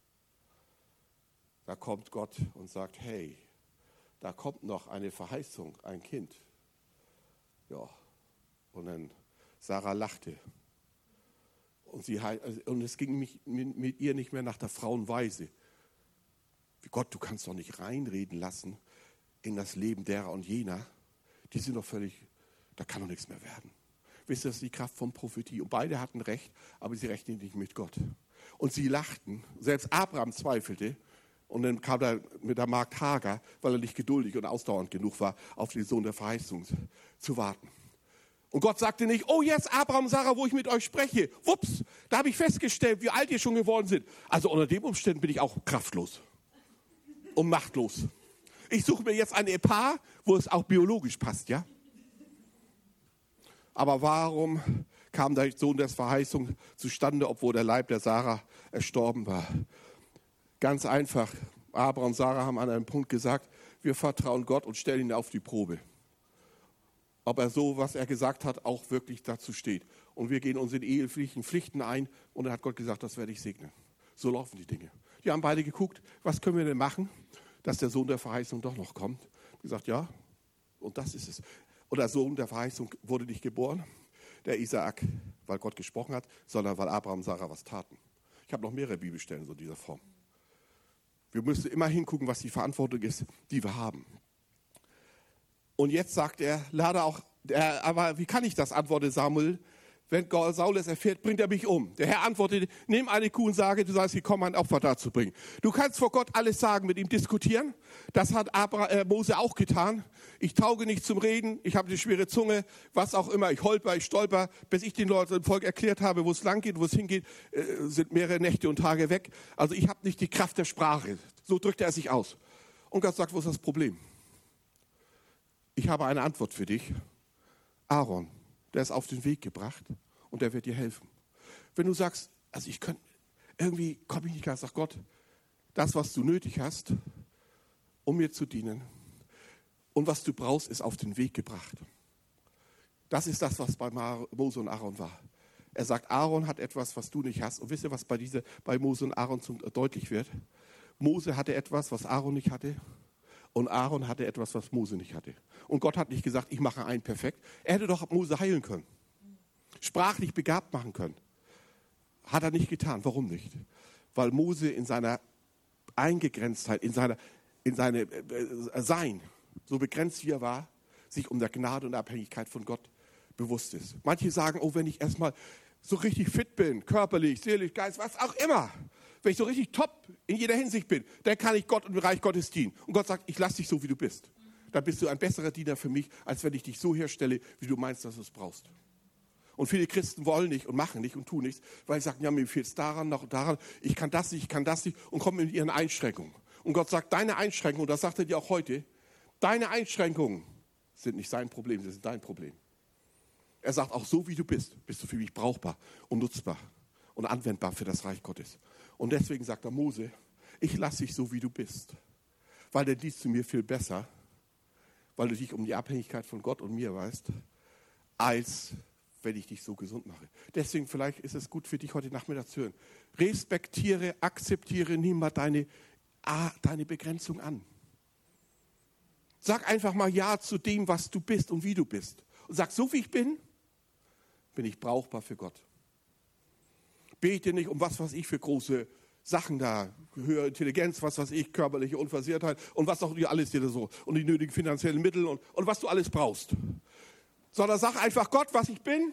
[SPEAKER 2] Da kommt Gott und sagt, hey, da kommt noch eine Verheißung, ein Kind. Ja. Und dann Sarah lachte. Und es ging mit ihr nicht mehr nach der Frauenweise. Gott, du kannst doch nicht reinreden lassen in das Leben derer und jener. Die sind doch völlig, da kann doch nichts mehr werden. Wisst ihr, das ist die Kraft von Prophetie. Und beide hatten recht, aber sie rechneten nicht mit Gott. Und sie lachten. Selbst Abraham zweifelte. Und dann kam er mit der Magd Hagar, weil er nicht geduldig und ausdauernd genug war, auf den Sohn der Verheißung zu warten. Und Gott sagte nicht, oh jetzt Abraham und Sarah, wo ich mit euch spreche. Wups, da habe ich festgestellt, wie alt ihr schon geworden sind. Also unter den Umständen bin ich auch kraftlos und machtlos. Ich suche mir jetzt ein Ehepaar, wo es auch biologisch passt, ja? Aber warum kam der Sohn der Verheißung zustande, obwohl der Leib der Sarah erstorben war? Ganz einfach, Abraham und Sarah haben an einem Punkt gesagt, wir vertrauen Gott und stellen ihn auf die Probe. Ob er so, was er gesagt hat, auch wirklich dazu steht. Und wir gehen unsere ehelichen Pflichten ein und dann hat Gott gesagt, das werde ich segnen. So laufen die Dinge. Die haben beide geguckt, was können wir denn machen, dass der Sohn der Verheißung doch noch kommt. Gesagt, ja, und das ist es. Und der Sohn der Verheißung wurde nicht geboren, der Isaak, weil Gott gesprochen hat, sondern weil Abraham und Sarah was taten. Ich habe noch mehrere Bibelstellen so in dieser Form. Wir müssen immer hingucken, was die Verantwortung ist, die wir haben. Und jetzt sagt er, aber wie kann ich das, antwortete Samuel. Wenn Saul es erfährt, bringt er mich um. Der Herr antwortete, nimm eine Kuh und sage, du sollst gekommen, ein Opfer darzubringen. Du kannst vor Gott alles sagen, mit ihm diskutieren. Das hat Mose auch getan. Ich tauge nicht zum Reden, ich habe eine schwere Zunge, was auch immer. Ich holper, ich stolper, bis ich den Leuten im Volk erklärt habe, wo es lang geht, wo es hingeht, sind mehrere Nächte und Tage weg. Also ich habe nicht die Kraft der Sprache. So drückt er sich aus. Und Gott sagt, wo ist das Problem? Ich habe eine Antwort für dich. Aaron, der ist auf den Weg gebracht und der wird dir helfen. Wenn du sagst, also irgendwie komme ich nicht klar, sag Gott, das, was du nötig hast, um mir zu dienen und was du brauchst, ist auf den Weg gebracht. Das ist das, was bei Mose und Aaron war. Er sagt, Aaron hat etwas, was du nicht hast. Und wisst ihr, was bei Mose und Aaron deutlich wird? Mose hatte etwas, was Aaron nicht hatte. Und Aaron hatte etwas, was Mose nicht hatte. Und Gott hat nicht gesagt, ich mache einen perfekt. Er hätte doch Mose heilen können. Sprachlich begabt machen können. Hat er nicht getan. Warum nicht? Weil Mose in seiner Eingegrenztheit, in seine Sein, so begrenzt wie er war, sich um der Gnade und der Abhängigkeit von Gott bewusst ist. Manche sagen, oh, wenn ich erstmal so richtig fit bin, körperlich, seelisch, Geist, was auch immer, wenn ich so richtig top in jeder Hinsicht bin, dann kann ich Gott und dem Reich Gottes dienen. Und Gott sagt, ich lasse dich so, wie du bist. Dann bist du ein besserer Diener für mich, als wenn ich dich so herstelle, wie du meinst, dass du es brauchst. Und viele Christen wollen nicht und machen nicht und tun nichts, weil sie sagen, ja, mir fehlt es daran, noch daran, ich kann das nicht und kommen in ihren Einschränkungen. Und Gott sagt, deine Einschränkungen, das sagt er dir auch heute, deine Einschränkungen sind nicht sein Problem, sie sind dein Problem. Er sagt, auch so wie du bist du für mich brauchbar und nutzbar und anwendbar für das Reich Gottes. Und deswegen sagt er, Mose, ich lasse dich so, wie du bist, weil dann dienst du mir viel besser, weil du dich um die Abhängigkeit von Gott und mir weißt, als wenn ich dich so gesund mache. Deswegen vielleicht ist es gut für dich heute Nachmittag zu hören. Respektiere, akzeptiere niemals deine Begrenzung an. Sag einfach mal Ja zu dem, was du bist und wie du bist. Und sag, so wie ich bin ich brauchbar für Gott. Bete nicht um was weiß ich für große Sachen da, höhere Intelligenz, was weiß ich, körperliche Unversehrtheit und was auch alles dir so und die nötigen finanziellen Mittel und was du alles brauchst. Sondern sag einfach Gott, was ich bin,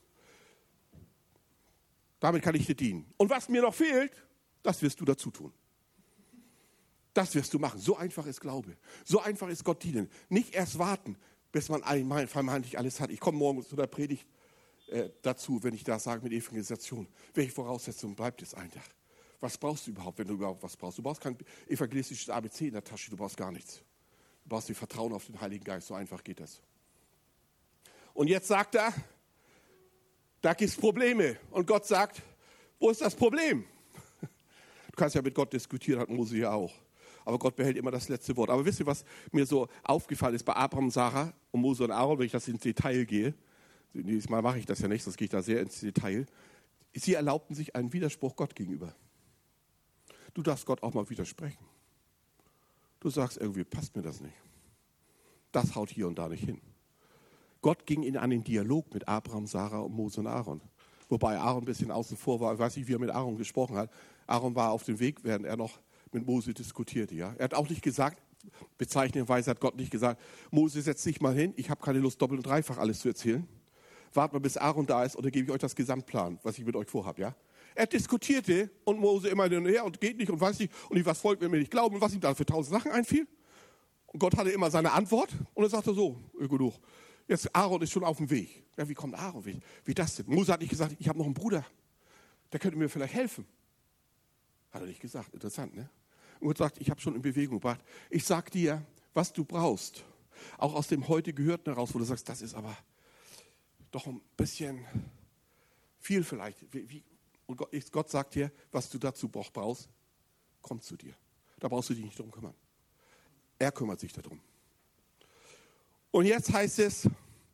[SPEAKER 2] damit kann ich dir dienen. Und was mir noch fehlt, das wirst du dazu tun. Das wirst du machen. So einfach ist Glaube. So einfach ist Gott dienen. Nicht erst warten, bis man vermeintlich alles hat. Ich komme morgen zu der Predigt dazu, wenn ich das sage mit Evangelisation. Welche Voraussetzungen bleibt es eigentlich? Was brauchst du überhaupt, wenn du überhaupt was brauchst? Du brauchst kein evangelistisches ABC in der Tasche, du brauchst gar nichts. Du brauchst dir Vertrauen auf den Heiligen Geist, so einfach geht das. Und jetzt sagt er, da gibt es Probleme. Und Gott sagt, wo ist das Problem? Du kannst ja mit Gott diskutieren, hat Mose ja auch. Aber Gott behält immer das letzte Wort. Aber wisst ihr, was mir so aufgefallen ist bei Abraham, Sarah und Mose und Aaron, wenn ich das ins Detail gehe? Dieses Mal mache ich das ja nicht, sonst gehe ich da sehr ins Detail. Sie erlaubten sich einen Widerspruch Gott gegenüber. Du darfst Gott auch mal widersprechen. Du sagst, irgendwie passt mir das nicht. Das haut hier und da nicht hin. Gott ging in einen Dialog mit Abraham, Sarah und Mose und Aaron. Wobei Aaron ein bisschen außen vor war. Ich weiß nicht, wie er mit Aaron gesprochen hat. Aaron war auf dem Weg, während er noch mit Mose diskutierte. Ja? Er hat auch nicht gesagt, bezeichnenderweise hat Gott nicht gesagt, Mose, setz dich mal hin, ich habe keine Lust, doppelt und dreifach alles zu erzählen. Wart mal, bis Aaron da ist, und dann gebe ich euch das Gesamtplan, was ich mit euch vorhabe. Ja? Er diskutierte und Mose immer hin und her und geht nicht und weiß nicht und was folgt, wenn wir nicht glauben und was ihm da für 1000 Sachen einfiel. Und Gott hatte immer seine Antwort und er sagte so, genug. Jetzt Aaron ist schon auf dem Weg. Ja, wie kommt Aaron? Wie das denn? Mose hat nicht gesagt, ich habe noch einen Bruder, der könnte mir vielleicht helfen. Hat er nicht gesagt. Interessant, ne? Und Gott sagt, ich habe schon in Bewegung gebracht. Ich sag dir, was du brauchst. Auch aus dem heute Gehörten heraus, wo du sagst, das ist aber doch ein bisschen viel vielleicht. Und Gott sagt dir, was du dazu brauchst, kommt zu dir. Da brauchst du dich nicht drum kümmern. Er kümmert sich darum. Und jetzt heißt es,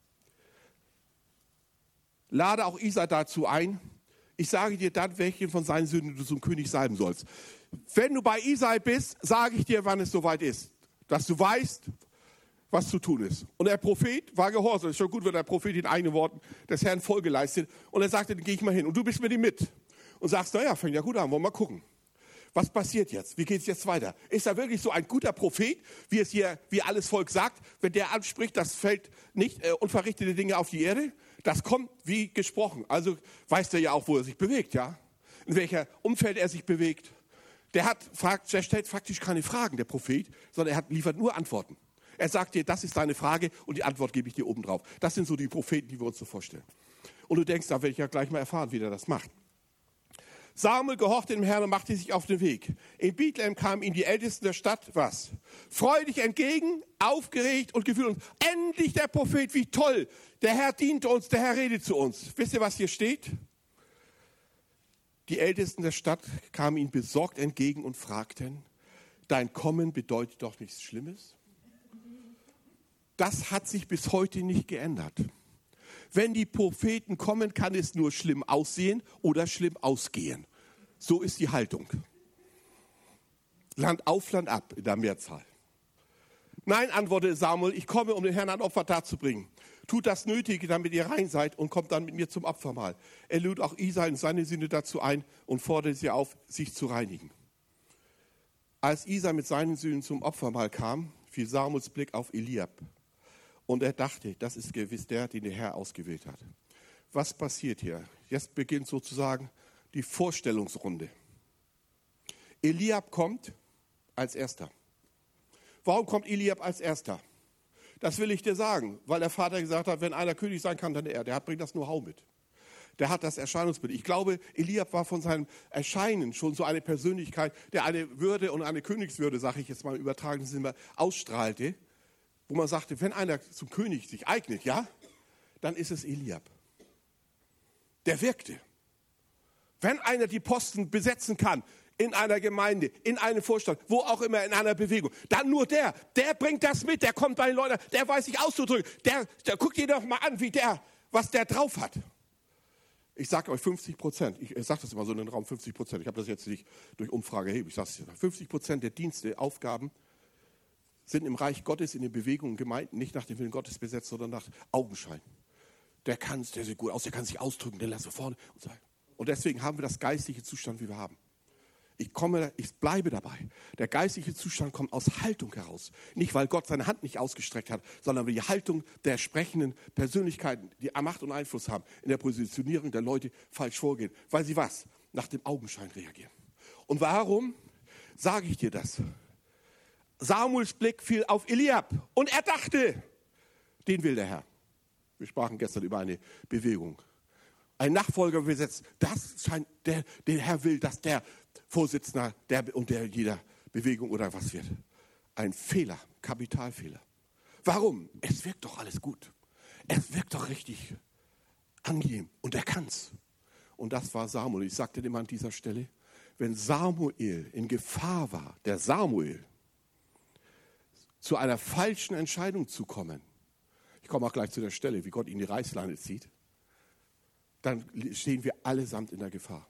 [SPEAKER 2] lade auch Isai dazu ein. Ich sage dir dann, welchen von seinen Söhnen du zum König salben sollst. Wenn du bei Isai bist, sage ich dir, wann es soweit ist. Dass du weißt, was zu tun ist. Und der Prophet war gehorsam. Es ist schon gut, wenn der Prophet in eigenen Worten des Herrn Folge leistet. Und er sagte, dann gehe ich mal hin. Und du bist mit ihm mit. Und sagst, naja, fängt ja gut an, wollen wir mal gucken. Was passiert jetzt? Wie geht es jetzt weiter? Ist er wirklich so ein guter Prophet, wie alles Volk sagt? Wenn der anspricht, das fällt nicht unverrichtete Dinge auf die Erde. Das kommt wie gesprochen. Also weiß der ja auch, wo er sich bewegt, ja? In welcher Umfeld er sich bewegt. Der stellt faktisch keine Fragen, der Prophet, sondern er liefert nur Antworten. Er sagt dir, das ist deine Frage und die Antwort gebe ich dir oben drauf. Das sind so die Propheten, die wir uns so vorstellen. Und du denkst, da werde ich ja gleich mal erfahren, wie der das macht. Samuel gehorchte dem Herrn und machte sich auf den Weg. In Bethlehem kamen ihm die Ältesten der Stadt, was? Freudig entgegen, aufgeregt und gefühlt. Und endlich der Prophet, wie toll. Der Herr dient uns, der Herr redet zu uns. Wisst ihr, was hier steht? Die Ältesten der Stadt kamen ihm besorgt entgegen und fragten, dein Kommen bedeutet doch nichts Schlimmes? Das hat sich bis heute nicht geändert. Wenn die Propheten kommen, kann es nur schlimm aussehen oder schlimm ausgehen. So ist die Haltung. Land auf, Land ab in der Mehrzahl. Nein, antwortete Samuel, ich komme, um den Herrn ein Opfer darzubringen. Tut das Nötige, damit ihr rein seid und kommt dann mit mir zum Opfermahl. Er lud auch Isai und seine Söhne dazu ein und forderte sie auf, sich zu reinigen. Als Isai mit seinen Söhnen zum Opfermahl kam, fiel Samuels Blick auf Eliab. Und er dachte, das ist gewiss der, den der Herr ausgewählt hat. Was passiert hier? Jetzt beginnt sozusagen die Vorstellungsrunde. Eliab kommt als Erster. Warum kommt Eliab als Erster? Das will ich dir sagen, weil der Vater gesagt hat, wenn einer König sein kann, dann er. Der bringt das Know-how mit. Der hat das Erscheinungsbild. Ich glaube, Eliab war von seinem Erscheinen schon so eine Persönlichkeit, der eine Würde und eine Königswürde, sage ich jetzt mal im übertragenen Sinne, ausstrahlte, wo man sagte, wenn einer zum König sich eignet, ja, dann ist es Eliab. Der wirkte. Wenn einer die Posten besetzen kann, in einer Gemeinde, in einem Vorstand, wo auch immer, in einer Bewegung, dann nur der bringt das mit, der kommt bei den Leuten, der weiß sich auszudrücken, der guckt ihr doch mal an, was der drauf hat. Ich sage euch 50%, ich sage das immer so in den Raum 50%, ich habe das jetzt nicht durch Umfrage erheben, ich sage es 50% der Dienste, Aufgaben sind im Reich Gottes, in den Bewegungen, Gemeinden nicht nach dem Willen Gottes besetzt, sondern nach Augenschein. Der sieht gut aus, der kann sich ausdrücken, der lässt so vorne und so. Und deswegen haben wir das geistliche Zustand, wie wir haben. Ich bleibe dabei. Der geistliche Zustand kommt aus Haltung heraus. Nicht, weil Gott seine Hand nicht ausgestreckt hat, sondern weil die Haltung der sprechenden Persönlichkeiten, die Macht und Einfluss haben, in der Positionierung der Leute falsch vorgehen. Weil sie was? Nach dem Augenschein reagieren. Und warum sage ich dir das? Samuels Blick fiel auf Eliab und er dachte, den will der Herr. Wir sprachen gestern über eine Bewegung. Ein Nachfolger besetzt, das scheint, den Herr will, dass der Vorsitzender der jeder Bewegung oder was wird. Ein Fehler, Kapitalfehler. Warum? Es wirkt doch alles gut. Es wirkt doch richtig angenehm und er kann's. Und das war Samuel. Ich sagte dem an dieser Stelle, wenn Samuel in Gefahr war, der Samuel, zu einer falschen Entscheidung zu kommen, ich komme auch gleich zu der Stelle, wie Gott ihn die Reißleine zieht, dann stehen wir allesamt in der Gefahr.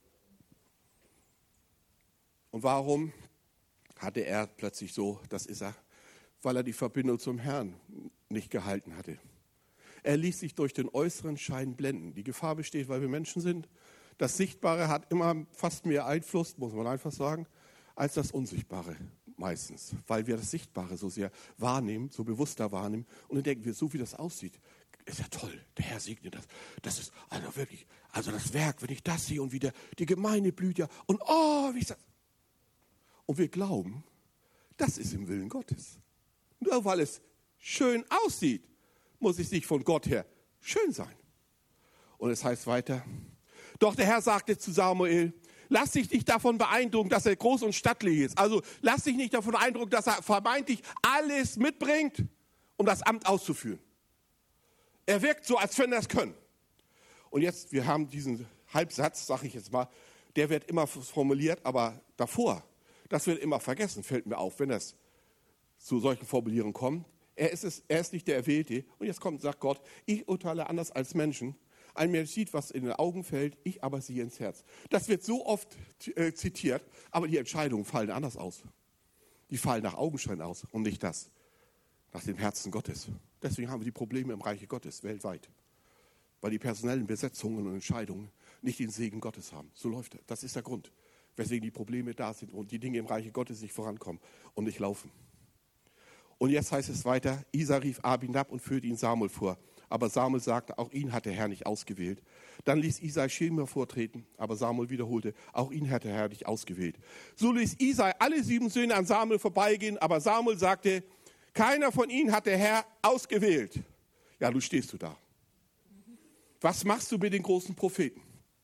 [SPEAKER 2] Und warum hatte er plötzlich so, das ist er, weil er die Verbindung zum Herrn nicht gehalten hatte. Er ließ sich durch den äußeren Schein blenden. Die Gefahr besteht, weil wir Menschen sind. Das Sichtbare hat immer fast mehr Einfluss, muss man einfach sagen, als das Unsichtbare meistens. Weil wir das Sichtbare so sehr wahrnehmen, so bewusster wahrnehmen. Und dann denken wir, so wie das aussieht, ist ja toll, der Herr segnet das. Das ist also wirklich, also das Werk, wenn ich das sehe und wie die Gemeinde blüht ja. Und wie ist das? Und wir glauben, das ist im Willen Gottes. Nur weil es schön aussieht, muss es nicht von Gott her schön sein. Und es heißt weiter, doch der Herr sagte zu Samuel, lass dich nicht davon beeindrucken, dass er groß und stattlich ist. Also lass dich nicht davon beeindrucken, dass er vermeintlich alles mitbringt, um das Amt auszuführen. Er wirkt so, als wenn er es können. Und jetzt, wir haben diesen Halbsatz, sage ich jetzt mal, der wird immer formuliert, aber davor, das wird immer vergessen, fällt mir auf, wenn es zu solchen Formulierungen kommt. Er ist nicht der Erwählte. Und jetzt sagt Gott, ich urteile anders als Menschen. Ein Mensch sieht, was in den Augen fällt, ich aber sehe ins Herz. Das wird so oft zitiert, aber die Entscheidungen fallen anders aus. Die fallen nach Augenschein aus und nicht das, nach dem Herzen Gottes. Deswegen haben wir die Probleme im Reiche Gottes weltweit. Weil die personellen Besetzungen und Entscheidungen nicht den Segen Gottes haben. So läuft das. Das ist der Grund, weswegen die Probleme da sind und die Dinge im Reiche Gottes nicht vorankommen und nicht laufen. Und jetzt heißt es weiter, Isai rief Abinab und führte ihn Samuel vor. Aber Samuel sagte, auch ihn hat der Herr nicht ausgewählt. Dann ließ Isai Schema vortreten, aber Samuel wiederholte, auch ihn hat der Herr nicht ausgewählt. So ließ Isai alle 7 Söhne an Samuel vorbeigehen, aber Samuel sagte, keiner von ihnen hat der Herr ausgewählt. Ja, du stehst du da. Was machst du mit den großen Propheten?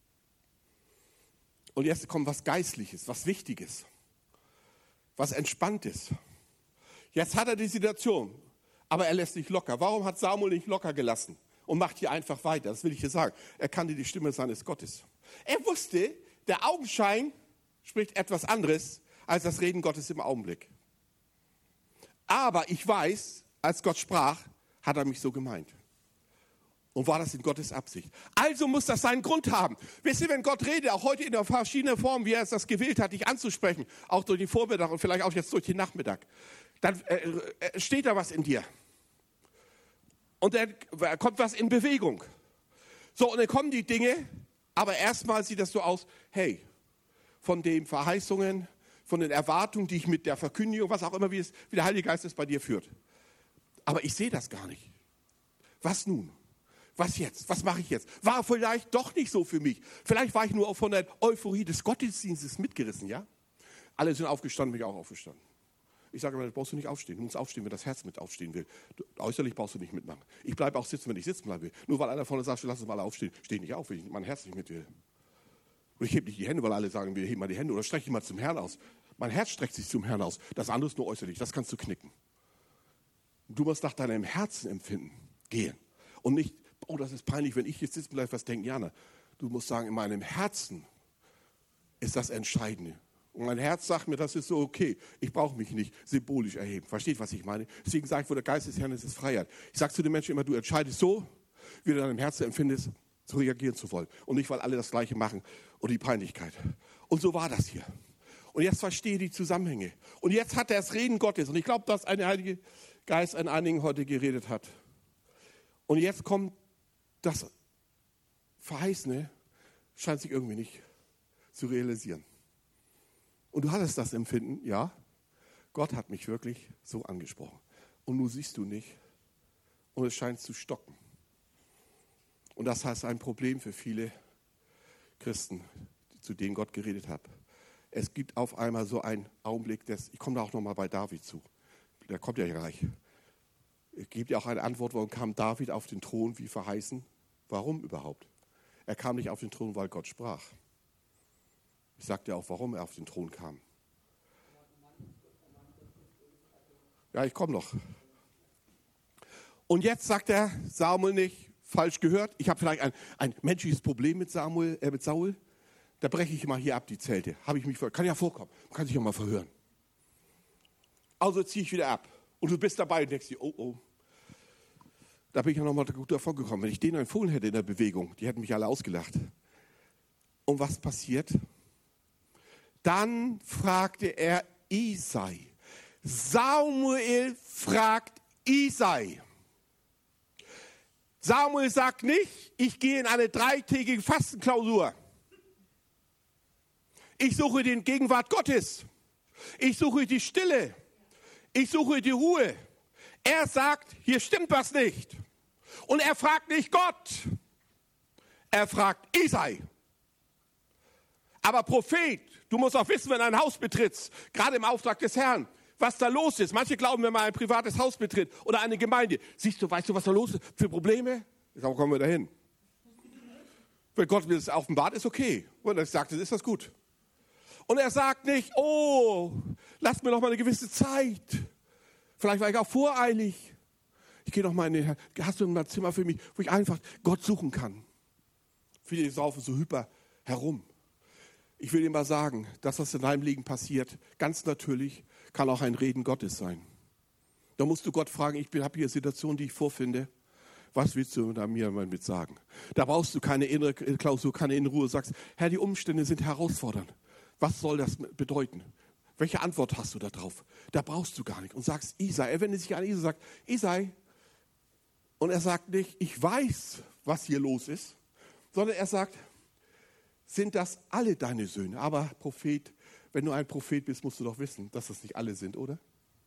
[SPEAKER 2] Und jetzt kommt was Geistliches, was Wichtiges, was Entspanntes. Jetzt hat er die Situation, aber er lässt nicht locker. Warum hat Samuel nicht locker gelassen und macht hier einfach weiter? Das will ich hier sagen. Er kannte die Stimme seines Gottes. Er wusste, der Augenschein spricht etwas anderes als das Reden Gottes im Augenblick. Aber ich weiß, als Gott sprach, hat er mich so gemeint. Und war das in Gottes Absicht? Also muss das seinen Grund haben. Wisst ihr, wenn Gott redet, auch heute in der verschiedenen Formen, wie er es das gewählt hat, dich anzusprechen, auch durch den Vormittag und vielleicht auch jetzt durch den Nachmittag, dann steht da was in dir. Und dann kommt was in Bewegung. So, und dann kommen die Dinge, aber erstmal sieht das so aus, hey, von den Verheißungen, von den Erwartungen, die ich mit der Verkündigung, was auch immer, wie der Heilige Geist es bei dir führt. Aber ich sehe das gar nicht. Was nun? Was jetzt? Was mache ich jetzt? War vielleicht doch nicht so für mich. Vielleicht war ich nur von der Euphorie des Gottesdienstes mitgerissen, ja? Alle sind aufgestanden, bin ich auch aufgestanden. Ich sage immer, brauchst du nicht aufstehen. Du musst aufstehen, wenn das Herz mit aufstehen will. Äußerlich brauchst du nicht mitmachen. Ich bleibe auch sitzen, wenn ich sitzen bleiben will. Nur weil einer vorne sagt, lass uns mal alle aufstehen, stehe ich nicht auf, wenn ich mein Herz nicht mit will. Und ich hebe nicht die Hände, weil alle sagen, wir heben mal die Hände oder strecke ich mal zum Herrn aus. Mein Herz streckt sich zum Herrn aus. Das andere ist nur äußerlich, das kannst du knicken. Du musst nach deinem Herzen empfinden gehen. Und nicht, oh, das ist peinlich, wenn ich jetzt sitzen bleibe, was denken Jana? Du musst sagen, in meinem Herzen ist das Entscheidende. Und mein Herz sagt mir, das ist so okay. Ich brauche mich nicht symbolisch erheben. Versteht, was ich meine? Deswegen sage ich, wo der Geist des Herrn ist, ist Freiheit. Ich sage zu den Menschen immer, du entscheidest so, wie du in deinem Herzen empfindest, so reagieren zu wollen. Und nicht, weil alle das Gleiche machen und die Peinlichkeit. Und so war das hier. Und jetzt verstehe die Zusammenhänge. Und jetzt hat er das Reden Gottes. Und ich glaube, dass ein Heiliger Geist an einigen heute geredet hat. Und jetzt kommt das Verheißene, scheint sich irgendwie nicht zu realisieren. Und du hattest das Empfinden, ja, Gott hat mich wirklich so angesprochen. Und nun siehst du nicht und es scheint zu stocken. Und das heißt ein Problem für viele Christen, zu denen Gott geredet hat. Es gibt auf einmal so einen Augenblick, ich komme da auch nochmal bei David zu, der kommt ja gleich. Es gibt ja auch eine Antwort, warum kam David auf den Thron wie verheißen? Warum überhaupt? Er kam nicht auf den Thron, weil Gott sprach. Ich sagte ja auch, warum er auf den Thron kam. Ja, ich komme noch. Und jetzt sagt er, Samuel nicht, falsch gehört. Ich habe vielleicht ein menschliches Problem mit Saul. Da breche ich mal hier ab die Zelte. Kann ja vorkommen. Man kann sich ja mal verhören. Also ziehe ich wieder ab. Und du bist dabei und denkst dir, oh. Da bin ich ja nochmal gut davon gekommen. Wenn ich denen empfohlen hätte in der Bewegung, die hätten mich alle ausgelacht. Und was passiert? Dann fragte er Isai. Samuel fragt Isai. Samuel sagt nicht, ich gehe in eine 3-tägige Fastenklausur. Ich suche die Gegenwart Gottes. Ich suche die Stille. Ich suche die Ruhe. Er sagt, hier stimmt was nicht. Und er fragt nicht Gott. Er fragt Isai. Aber Prophet, du musst auch wissen, wenn du ein Haus betrittst, gerade im Auftrag des Herrn, was da los ist. Manche glauben, wenn man ein privates Haus betritt oder eine Gemeinde, weißt du, was da los ist für Probleme? Jetzt kommen wir dahin. Wenn Gott mir das offenbart, ist okay. Und er sagt, ist das gut. Und er sagt nicht, lass mir noch mal eine gewisse Zeit. Vielleicht war ich auch voreilig. Ich gehe noch mal hast du ein Zimmer für mich, wo ich einfach Gott suchen kann. Viele saufen so hyper herum. Ich will dir mal sagen, das, was in deinem Leben passiert, ganz natürlich, kann auch ein Reden Gottes sein. Da musst du Gott fragen, ich habe hier Situationen, die ich vorfinde. Was willst du mir mit sagen? Da brauchst du keine innere Klausur, keine innere Ruhe. Sagst, Herr, die Umstände sind herausfordernd. Was soll das bedeuten? Welche Antwort hast du da drauf? Da brauchst du gar nicht. Und sagst Isai, er wendet sich an Isai und sagt, Isai. Und er sagt nicht, ich weiß, was hier los ist, sondern er sagt, sind das alle deine Söhne? Aber Prophet, wenn du ein Prophet bist, musst du doch wissen, dass das nicht alle sind, oder?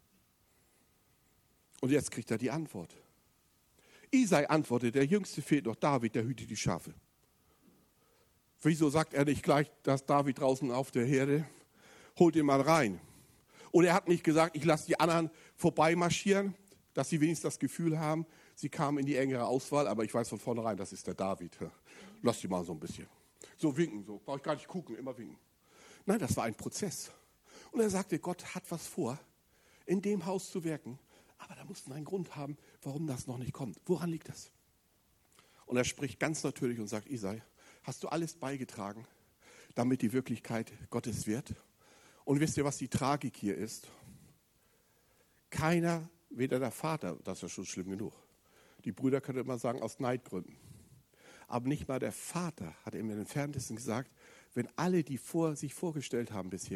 [SPEAKER 2] Und jetzt kriegt er die Antwort. Isai antwortet, der Jüngste fehlt noch, David, der hütet die Schafe. Wieso sagt er nicht gleich, dass David draußen auf der Herde, holt ihn mal rein. Und er hat nicht gesagt, ich lasse die anderen vorbeimarschieren, dass sie wenigstens das Gefühl haben, sie kamen in die engere Auswahl, aber ich weiß von vornherein, das ist der David. Lass die mal so ein bisschen. So winken, so brauche ich gar nicht gucken, immer winken. Nein, das war ein Prozess. Und er sagte, Gott hat was vor, in dem Haus zu wirken, aber da mussten einen Grund haben, warum das noch nicht kommt. Woran liegt das? Und er spricht ganz natürlich und sagt, Isai, hast du alles beigetragen, damit die Wirklichkeit Gottes wird? Und wisst ihr, was die Tragik hier ist? Keiner, weder der Vater, das ist ja schon schlimm genug. Die Brüder könnte man sagen, aus Neidgründen. Aber nicht mal der Vater hat im Entferntesten gesagt, wenn alle, die sich vorgestellt haben bisher,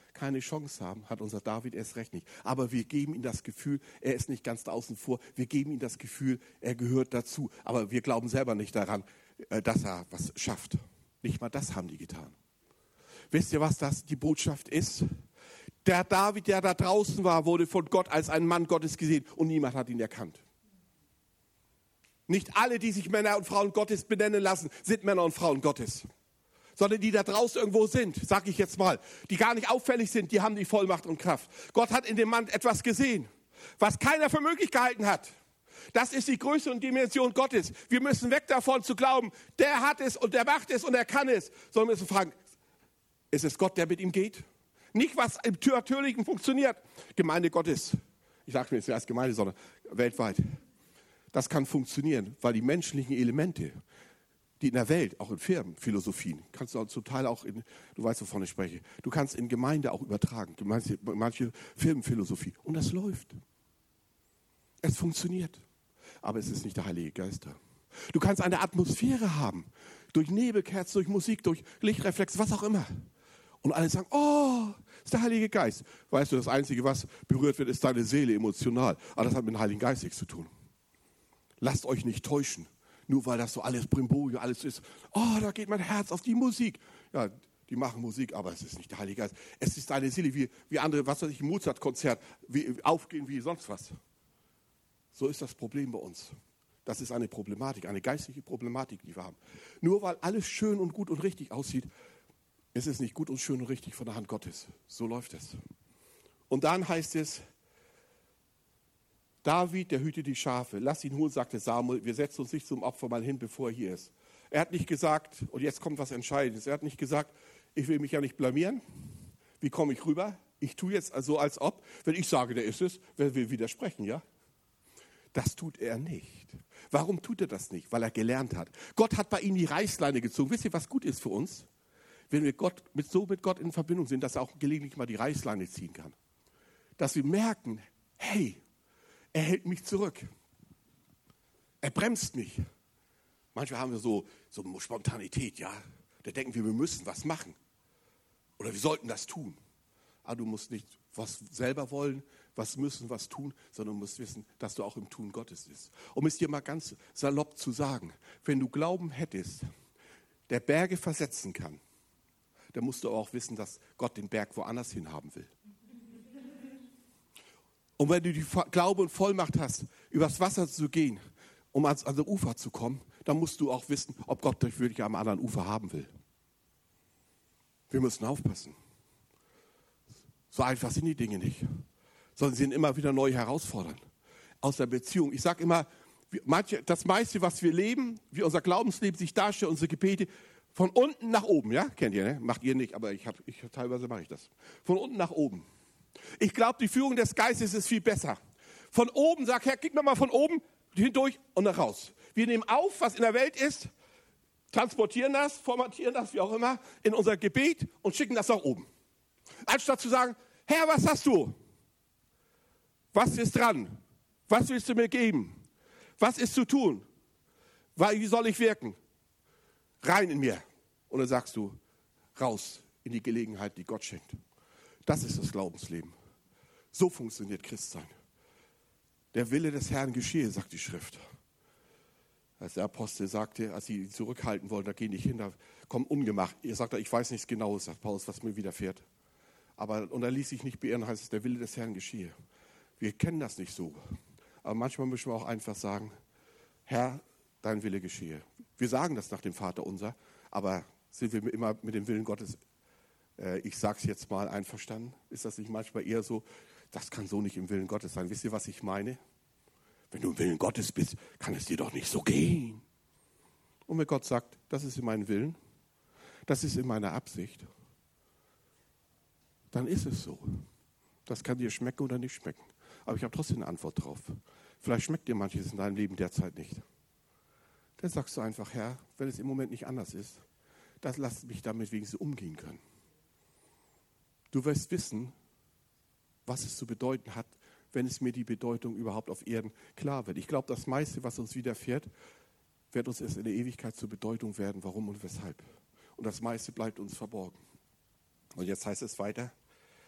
[SPEAKER 2] keine Chance haben, hat unser David erst recht nicht. Aber wir geben ihm das Gefühl, er ist nicht ganz da außen vor. Wir geben ihm das Gefühl, er gehört dazu. Aber wir glauben selber nicht daran, dass er was schafft. Nicht mal das haben die getan. Wisst ihr, was das die Botschaft ist? Der David, der da draußen war, wurde von Gott als ein Mann Gottes gesehen und niemand hat ihn erkannt. Nicht alle, die sich Männer und Frauen Gottes benennen lassen, sind Männer und Frauen Gottes. Sondern die da draußen irgendwo sind, sag ich jetzt mal, die gar nicht auffällig sind, die haben die Vollmacht und Kraft. Gott hat in dem Mann etwas gesehen, was keiner für möglich gehalten hat. Das ist die Größe und Dimension Gottes. Wir müssen weg davon zu glauben, der hat es und der macht es und er kann es. Sondern wir müssen fragen, ist es Gott, der mit ihm geht? Nicht, was im Natürlichen funktioniert. Gemeinde Gottes, ich sage mir jetzt nicht als Gemeinde, sondern weltweit. Das kann funktionieren, weil die menschlichen Elemente, die in der Welt, auch in Firmenphilosophien, kannst du zum Teil auch in, du weißt, wovon ich spreche, du kannst in Gemeinde auch übertragen, manche Firmenphilosophie. Und das läuft. Es funktioniert. Aber es ist nicht der Heilige Geist da. Du kannst eine Atmosphäre haben, durch Nebelkerzen, durch Musik, durch Lichtreflex, was auch immer. Und alle sagen, oh, ist der Heilige Geist. Weißt du, das Einzige, was berührt wird, ist deine Seele emotional. Aber das hat mit dem Heiligen Geist nichts zu tun. Lasst euch nicht täuschen, nur weil das so alles Brimborium, alles ist. Oh, da geht mein Herz auf die Musik. Ja, die machen Musik, aber es ist nicht der Heilige Geist. Es ist deine Seele, wie andere, was weiß ich, ein Mozart-Konzert, aufgehen wie sonst was. So ist das Problem bei uns. Das ist eine Problematik, eine geistliche Problematik, die wir haben. Nur weil alles schön und gut und richtig aussieht, ist es nicht gut und schön und richtig von der Hand Gottes. So läuft es. Und dann heißt es, David, der hütet die Schafe. Lass ihn holen, sagte Samuel. Wir setzen uns nicht zum Opfer mal hin, bevor er hier ist. Er hat nicht gesagt, und jetzt kommt was Entscheidendes, er hat nicht gesagt, ich will mich ja nicht blamieren. Wie komme ich rüber? Ich tue jetzt so, als ob, wenn ich sage, der ist es, wer will widersprechen, ja? Das tut er nicht. Warum tut er das nicht? Weil er gelernt hat. Gott hat bei ihm die Reißleine gezogen. Wisst ihr, was gut ist für uns? Wenn wir mit Gott in Verbindung sind, dass er auch gelegentlich mal die Reißleine ziehen kann. Dass wir merken, hey, er hält mich zurück. Er bremst mich. Manchmal haben wir so Spontanität, ja. Da denken wir müssen was machen. Oder wir sollten das tun. Aber du musst nicht was selber wollen, was müssen, was tun, sondern du musst wissen, dass du auch im Tun Gottes bist. Um es dir mal ganz salopp zu sagen, wenn du Glauben hättest, der Berge versetzen kann, dann musst du auch wissen, dass Gott den Berg woanders hin haben will. Und wenn du die Glaube und Vollmacht hast, übers Wasser zu gehen, um ans andere Ufer zu kommen, dann musst du auch wissen, ob Gott dich wirklich am anderen Ufer haben will. Wir müssen aufpassen. So einfach sind die Dinge nicht, sondern sie sind immer wieder neu herausfordernd. Aus der Beziehung. Ich sage immer, das meiste, was wir leben, wie unser Glaubensleben sich darstellt, unsere Gebete, von unten nach oben, ja? Kennt ihr, ne? Macht ihr nicht, aber teilweise mache ich das. Von unten nach oben. Ich glaube, die Führung des Geistes ist viel besser. Von oben, sag Herr, gib mir mal von oben hindurch und nach raus. Wir nehmen auf, was in der Welt ist, transportieren das, formatieren das, wie auch immer, in unser Gebet und schicken das nach oben. Anstatt zu sagen, Herr, was hast du? Was ist dran? Was willst du mir geben? Was ist zu tun? Wie soll ich wirken? Rein in mir. Und dann sagst du, raus in die Gelegenheit, die Gott schenkt. Das ist das Glaubensleben. So funktioniert Christsein. Der Wille des Herrn geschehe, sagt die Schrift. Als der Apostel sagte, als sie ihn zurückhalten wollen, da geh nicht hin, da kommt Ungemach. Er sagt, ich weiß nichts Genaues, sagt Paulus, was mir widerfährt. Und er ließ sich nicht beirren, heißt es, der Wille des Herrn geschehe. Wir kennen das nicht so. Aber manchmal müssen wir auch einfach sagen, Herr, dein Wille geschehe. Wir sagen das nach dem Vater unser, aber sind wir immer mit dem Willen Gottes, ich sage es jetzt mal, einverstanden? Ist das nicht manchmal eher so, das kann so nicht im Willen Gottes sein. Wisst ihr, was ich meine? Wenn du im Willen Gottes bist, kann es dir doch nicht so gehen. Und wenn Gott sagt, das ist in meinem Willen, das ist in meiner Absicht, dann ist es so. Das kann dir schmecken oder nicht schmecken. Aber ich habe trotzdem eine Antwort drauf. Vielleicht schmeckt dir manches in deinem Leben derzeit nicht. Dann sagst du einfach, Herr, wenn es im Moment nicht anders ist, dann lass mich damit wenigstens umgehen können. Du wirst wissen, was es zu bedeuten hat, wenn es mir die Bedeutung überhaupt auf Erden klar wird. Ich glaube, das meiste, was uns widerfährt, wird uns erst in der Ewigkeit zur Bedeutung werden, warum und weshalb. Und das meiste bleibt uns verborgen. Und jetzt heißt es weiter,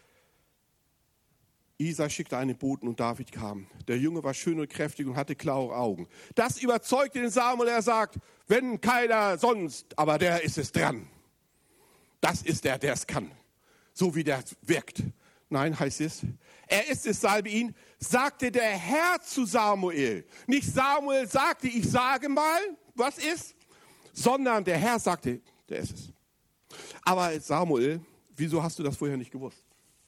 [SPEAKER 2] Isai schickte einen Boten und David kam. Der Junge war schön und kräftig und hatte klaue Augen. Das überzeugte den Samuel, er sagt, wenn keiner sonst, aber der ist es dran. Das ist der es kann. So wie der wirkt. Nein, heißt es, er ist es, salbe ihn, sagte der Herr zu Samuel. Nicht Samuel sagte, ich sage mal, was ist, sondern der Herr sagte, der ist es. Aber Samuel, wieso hast du das vorher nicht gewusst?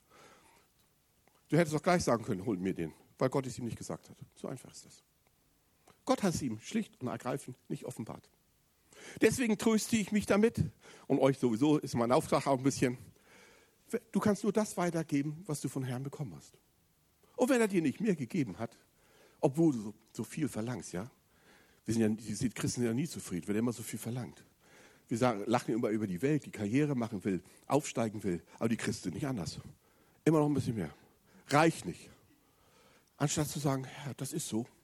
[SPEAKER 2] Du hättest doch gleich sagen können, hol mir den, weil Gott es ihm nicht gesagt hat. So einfach ist das. Gott hat es ihm schlicht und ergreifend nicht offenbart. Deswegen tröste ich mich damit und euch sowieso ist mein Auftrag auch ein bisschen, du kannst nur das weitergeben, was du von Herrn bekommen hast. Und wenn er dir nicht mehr gegeben hat, obwohl du so viel verlangst, ja, die Christen sind ja nie zufrieden, wenn er immer so viel verlangt. Wir lachen immer über die Welt, die Karriere machen will, aufsteigen will, aber die Christen sind nicht anders. Immer noch ein bisschen mehr. Reicht nicht. Anstatt zu sagen, ja, das ist so,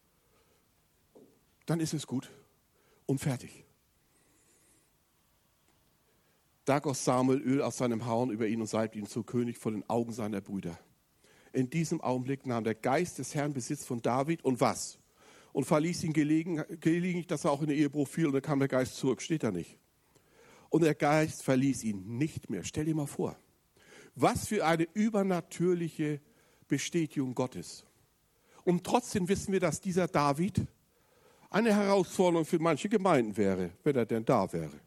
[SPEAKER 2] dann ist es gut und fertig. Da goss Samuel Öl aus seinem Horn über ihn und salbte ihn zu König vor den Augen seiner Brüder. In diesem Augenblick nahm der Geist des Herrn Besitz von David und was? Und verließ ihn gelegentlich, dass er auch in den Ehebruch fiel und dann kam der Geist zurück. Steht da nicht. Und der Geist verließ ihn nicht mehr. Stell dir mal vor. Was für eine übernatürliche Bestätigung Gottes. Und trotzdem wissen wir, dass dieser David eine Herausforderung für manche Gemeinden wäre, wenn er denn da wäre.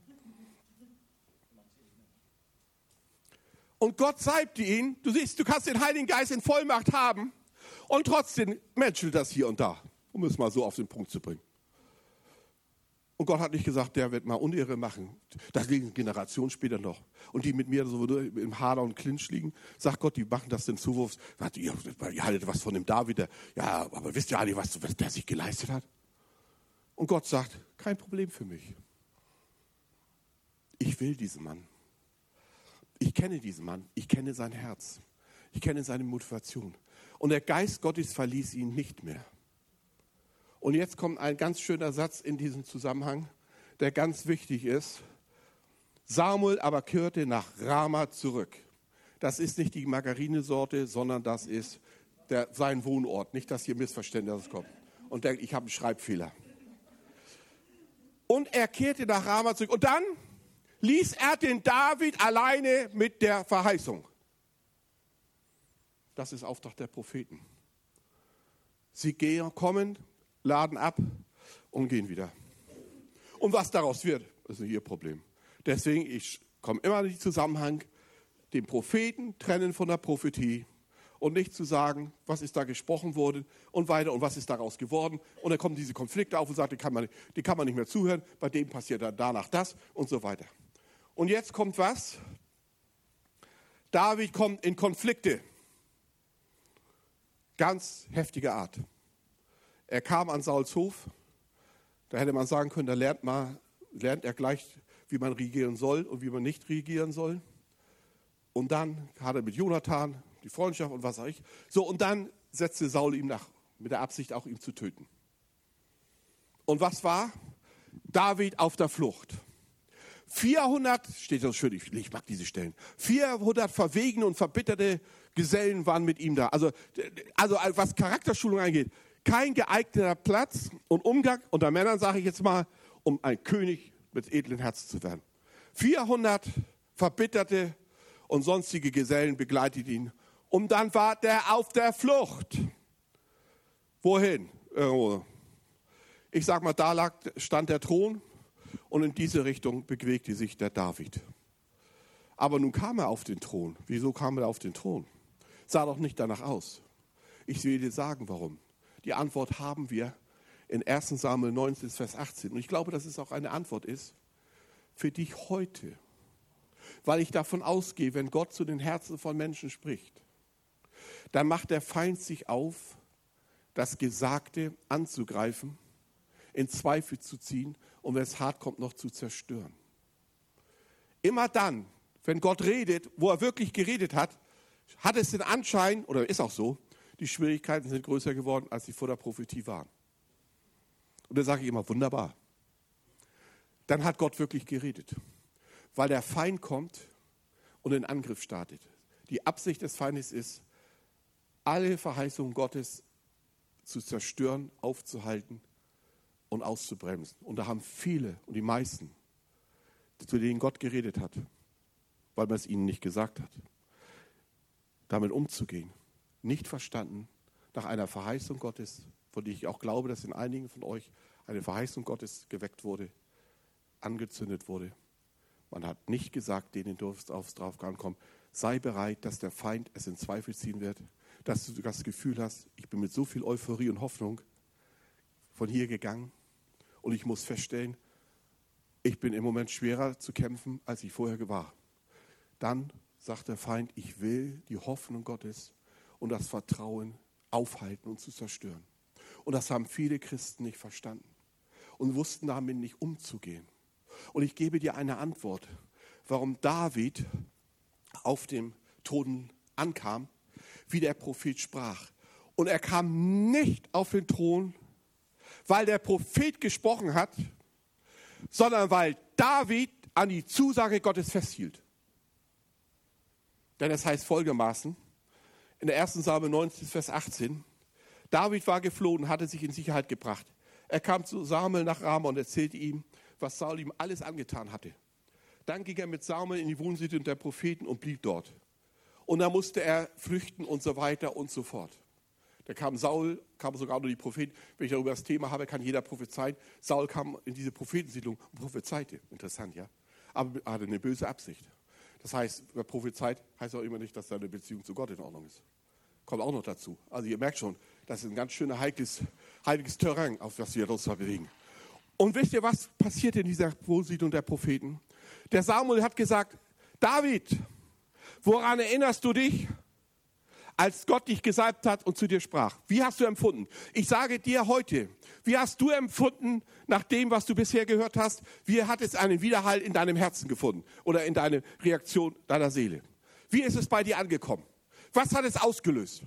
[SPEAKER 2] Und Gott salbte ihn. Du siehst, du kannst den Heiligen Geist in Vollmacht haben und trotzdem menschelt das hier und da, um es mal so auf den Punkt zu bringen. Und Gott hat nicht gesagt, der wird mal Unehre machen. Das liegen Generationen später noch. Und die mit mir so im Hader und Clinch liegen, sagt Gott, die machen das den Zuwurf. Ihr haltet was von dem David. Ja, aber wisst ihr alle, was der sich geleistet hat? Und Gott sagt, kein Problem für mich. Ich will diesen Mann. Ich kenne diesen Mann. Ich kenne sein Herz. Ich kenne seine Motivation. Und der Geist Gottes verließ ihn nicht mehr. Und jetzt kommt ein ganz schöner Satz in diesem Zusammenhang, der ganz wichtig ist. Samuel aber kehrte nach Rama zurück. Das ist nicht die Margarinesorte, sondern das ist sein Wohnort. Nicht, dass hier Missverständnis kommt. Und denkt, ich habe einen Schreibfehler. Und er kehrte nach Rama zurück. Und dann ließ er den David alleine mit der Verheißung. Das ist Auftrag der Propheten. Sie kommen, laden ab und gehen wieder. Und was daraus wird, ist nicht ihr Problem. Deswegen, ich komme immer in den Zusammenhang, den Propheten trennen von der Prophetie und nicht zu sagen, was ist da gesprochen worden und weiter und was ist daraus geworden. Und dann kommen diese Konflikte auf und sagt, die kann man nicht mehr zuhören, bei dem passiert dann danach das und so weiter. Und jetzt kommt was? David kommt in Konflikte. Ganz heftige Art. Er kam an Sauls Hof, da hätte man sagen können, da lernt er gleich, wie man regieren soll und wie man nicht regieren soll. Und dann hat er mit Jonathan die Freundschaft und was sag ich. So, und dann setzte Saul ihm nach, mit der Absicht auch ihn zu töten. Und was war? David auf der Flucht. 400, steht so schön, ich mag diese Stellen, 400 verwegene und verbitterte Gesellen waren mit ihm da. Also was Charakterschulung angeht, kein geeigneter Platz und Umgang unter Männern, sage ich jetzt mal, um ein König mit edlen Herzen zu werden. 400 verbitterte und sonstige Gesellen begleiteten ihn. Und dann war der auf der Flucht. Wohin? Irgendwo. Ich sag mal, stand der Thron und in diese Richtung bewegte sich der David. Aber nun kam er auf den Thron. Wieso kam er auf den Thron? Sah doch nicht danach aus. Ich will dir sagen, warum. Die Antwort haben wir in 1 Samuel 19, Vers 18. Und ich glaube, dass es auch eine Antwort ist für dich heute. Weil ich davon ausgehe, wenn Gott zu den Herzen von Menschen spricht, dann macht der Feind sich auf, das Gesagte anzugreifen, in Zweifel zu ziehen und wenn es hart kommt, noch zu zerstören. Immer dann, wenn Gott redet, wo er wirklich geredet hat, hat es den Anschein, oder ist auch so, die Schwierigkeiten sind größer geworden, als sie vor der Prophetie waren. Und da sage ich immer, wunderbar. Dann hat Gott wirklich geredet. Weil der Feind kommt und den Angriff startet. Die Absicht des Feindes ist, alle Verheißungen Gottes zu zerstören, aufzuhalten und auszubremsen. Und da haben viele und die meisten, zu denen Gott geredet hat, weil man es ihnen nicht gesagt hat, damit umzugehen, nicht verstanden, nach einer Verheißung Gottes, von der ich auch glaube, dass in einigen von euch eine Verheißung Gottes geweckt wurde, angezündet wurde. Man hat nicht gesagt, denen dürfst aufs drauf ankommen, sei bereit, dass der Feind es in Zweifel ziehen wird, dass du das Gefühl hast, ich bin mit so viel Euphorie und Hoffnung von hier gegangen und ich muss feststellen, ich bin im Moment schwerer zu kämpfen, als ich vorher war. Dann sagt der Feind, ich will die Hoffnung Gottes und das Vertrauen aufhalten und zu zerstören. Und das haben viele Christen nicht verstanden und wussten damit nicht umzugehen. Und ich gebe dir eine Antwort, warum David auf dem Thron ankam, wie der Prophet sprach. Und er kam nicht auf den Thron, weil der Prophet gesprochen hat, sondern weil David an die Zusage Gottes festhielt. Denn es heißt folgendermaßen, in der 1. Samuel 19, Vers 18, David war geflohen, hatte sich in Sicherheit gebracht. Er kam zu Samuel nach Rama und erzählte ihm, was Saul ihm alles angetan hatte. Dann ging er mit Samuel in die Wohnsiedlung der Propheten und blieb dort. Und da musste er flüchten und so weiter und so fort. Da kam Saul, kam sogar nur die Propheten. Wenn ich darüber das Thema habe, kann jeder prophezeien. Saul kam in diese Prophetensiedlung und prophezeite. Interessant, ja? Aber er hatte eine böse Absicht. Das heißt, wer prophezeit, heißt auch immer nicht, dass seine Beziehung zu Gott in Ordnung ist. Kommt auch noch dazu. Also ihr merkt schon, das ist ein ganz schöner heiliges Terrain, auf das wir uns da bewegen. Und wisst ihr, was passiert in dieser Wohnsiedlung der Propheten? Der Samuel hat gesagt, David, woran erinnerst du dich, als Gott dich gesalbt hat und zu dir sprach? Wie hast du empfunden? Ich sage dir heute, wie hast du empfunden nach dem, was du bisher gehört hast? Wie hat es einen Widerhall in deinem Herzen gefunden oder in deiner Reaktion deiner Seele? Wie ist es bei dir angekommen? Was hat es ausgelöst?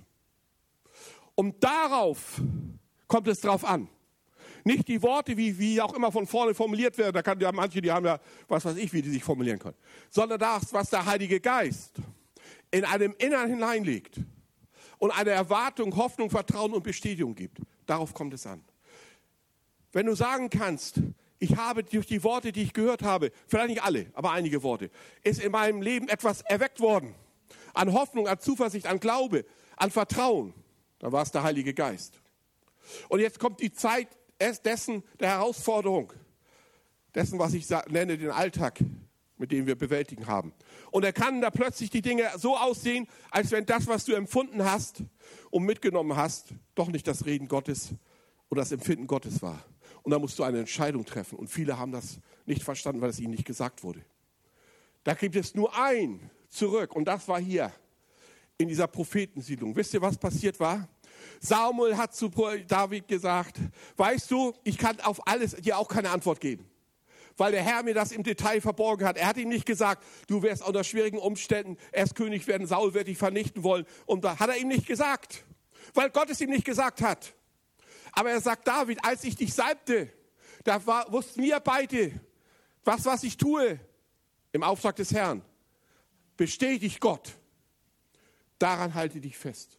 [SPEAKER 2] Und darauf kommt es drauf an. Nicht die Worte, wie auch immer von vorne formuliert werden. Da kann ja manche, die haben ja, was weiß ich, wie die sich formulieren können. Sondern das, was der Heilige Geist in einem Innern hineinlegt und eine Erwartung, Hoffnung, Vertrauen und Bestätigung gibt. Darauf kommt es an. Wenn du sagen kannst, ich habe durch die Worte, die ich gehört habe, vielleicht nicht alle, aber einige Worte, ist in meinem Leben etwas erweckt worden. An Hoffnung, an Zuversicht, an Glaube, an Vertrauen. Dann war es der Heilige Geist. Und jetzt kommt die Zeit dessen, der Herausforderung, dessen, was ich nenne, den Alltag, mit dem wir bewältigen haben. Und er kann da plötzlich die Dinge so aussehen, als wenn das, was du empfunden hast und mitgenommen hast, doch nicht das Reden Gottes oder das Empfinden Gottes war. Und da musst du eine Entscheidung treffen. Und viele haben das nicht verstanden, weil es ihnen nicht gesagt wurde. Da gibt es nur ein zurück. Und das war hier in dieser Prophetensiedlung. Wisst ihr, was passiert war? Samuel hat zu David gesagt, weißt du, ich kann auf alles dir auch keine Antwort geben. Weil der Herr mir das im Detail verborgen hat. Er hat ihm nicht gesagt, du wirst unter schwierigen Umständen erst König werden, Saul wird dich vernichten wollen. Und da hat er ihm nicht gesagt, weil Gott es ihm nicht gesagt hat. Aber er sagt, David, als ich dich salbte, da wussten wir beide, was ich tue im Auftrag des Herrn. Bestätigt Gott. Daran halte dich fest.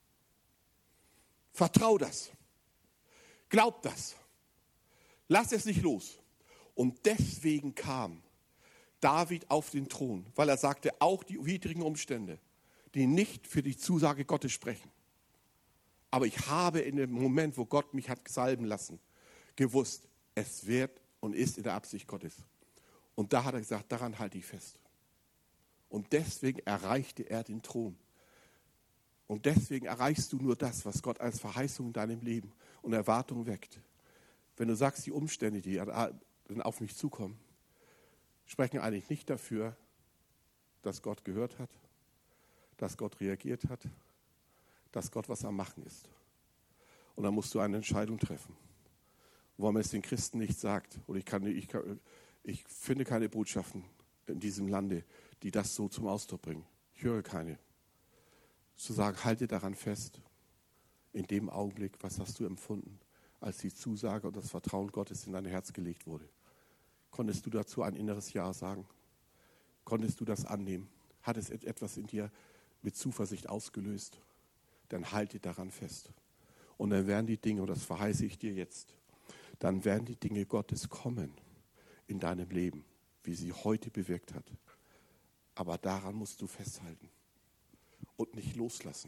[SPEAKER 2] Vertrau das. Glaub das. Lass es nicht los. Und deswegen kam David auf den Thron, weil er sagte, auch die widrigen Umstände, die nicht für die Zusage Gottes sprechen. Aber ich habe in dem Moment, wo Gott mich hat salben lassen, gewusst, es wird und ist in der Absicht Gottes. Und da hat er gesagt, daran halte ich fest. Und deswegen erreichte er den Thron. Und deswegen erreichst du nur das, was Gott als Verheißung in deinem Leben und Erwartung weckt. Wenn du sagst, die Umstände, die auf mich zukommen, sprechen eigentlich nicht dafür, dass Gott gehört hat, dass Gott reagiert hat, dass Gott was am Machen ist. Und dann musst du eine Entscheidung treffen. Wo man es den Christen nicht sagt, oder ich finde keine Botschaften in diesem Lande, die das so zum Ausdruck bringen. Ich höre keine. Zu sagen, halte daran fest, in dem Augenblick, was hast du empfunden, als die Zusage und das Vertrauen Gottes in dein Herz gelegt wurde. Konntest du dazu ein inneres Ja sagen? Konntest du das annehmen? Hat es etwas in dir mit Zuversicht ausgelöst? dann halte daran fest. Und dann werden die Dinge, und das verheiße ich dir jetzt, dann werden die Dinge Gottes kommen in deinem Leben, wie sie heute bewirkt hat. Aber daran musst du festhalten und nicht loslassen.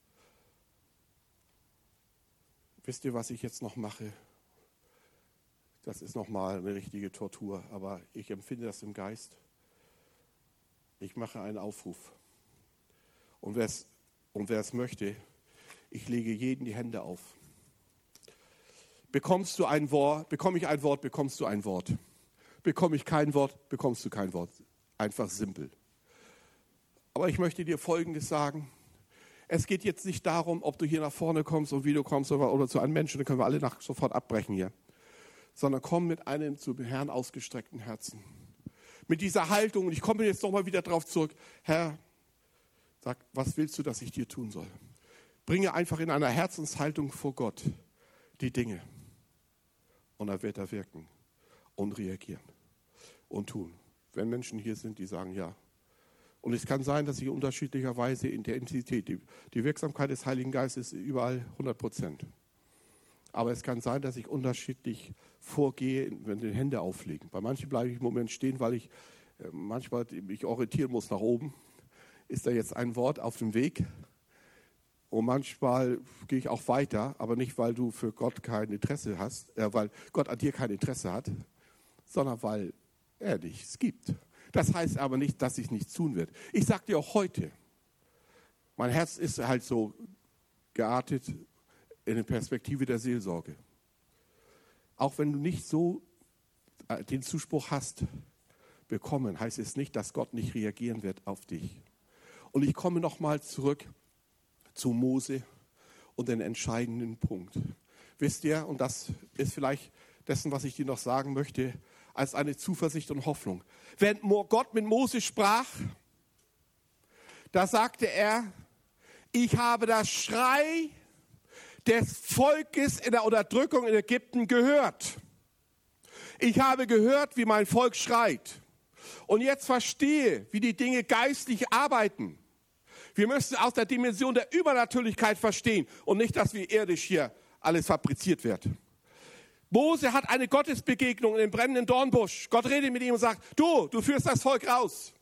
[SPEAKER 2] Wisst ihr, was ich jetzt noch mache? Das ist nochmal eine richtige Tortur, aber ich empfinde das im Geist. Ich mache einen Aufruf. Und wer es möchte, ich lege jedem die Hände auf. Bekomme ich ein Wort, bekommst du ein Wort. Bekomme ich kein Wort, bekommst du kein Wort. Einfach simpel. Aber ich möchte dir Folgendes sagen. Es geht jetzt nicht darum, ob du hier nach vorne kommst und wie du kommst oder zu einem Menschen, dann können wir alle sofort abbrechen hier. Sondern komm mit einem zum Herrn ausgestreckten Herzen. Mit dieser Haltung, und ich komme jetzt nochmal wieder drauf zurück. Herr, sag, was willst du, dass ich dir tun soll? Bringe einfach in einer Herzenshaltung vor Gott die Dinge. Und er wird da wirken und reagieren und tun. Wenn Menschen hier sind, die sagen ja. Und es kann sein, dass ich unterschiedlicherweise in der Intensität, die Wirksamkeit des Heiligen Geistes ist überall 100%. Aber es kann sein, dass ich unterschiedlich vorgehe, wenn die Hände auflegen. Bei manchen bleibe ich im Moment stehen, weil ich manchmal mich orientieren muss nach oben. Ist da jetzt ein Wort auf dem Weg? Und manchmal gehe ich auch weiter, aber nicht, weil du für Gott kein Interesse hast, weil Gott an dir kein Interesse hat, sondern weil er nichts gibt. Das heißt aber nicht, dass ich nichts tun werde. Ich sage dir auch heute, mein Herz ist halt so geartet in der Perspektive der Seelsorge. Auch wenn du nicht so den Zuspruch hast bekommen, heißt es nicht, dass Gott nicht reagieren wird auf dich. Und ich komme nochmal zurück zu Mose und den entscheidenden Punkt. Wisst ihr, und das ist vielleicht dessen, was ich dir noch sagen möchte, als eine Zuversicht und Hoffnung. Wenn Gott mit Mose sprach, da sagte er, ich habe das Schrei des Volkes in der Unterdrückung in Ägypten gehört. Ich habe gehört, wie mein Volk schreit. Und jetzt verstehe, wie die Dinge geistlich arbeiten. Wir müssen aus der Dimension der Übernatürlichkeit verstehen und nicht, dass wie irdisch hier alles fabriziert wird. Mose hat eine Gottesbegegnung in dem brennenden Dornbusch. Gott redet mit ihm und sagt, du führst das Volk raus.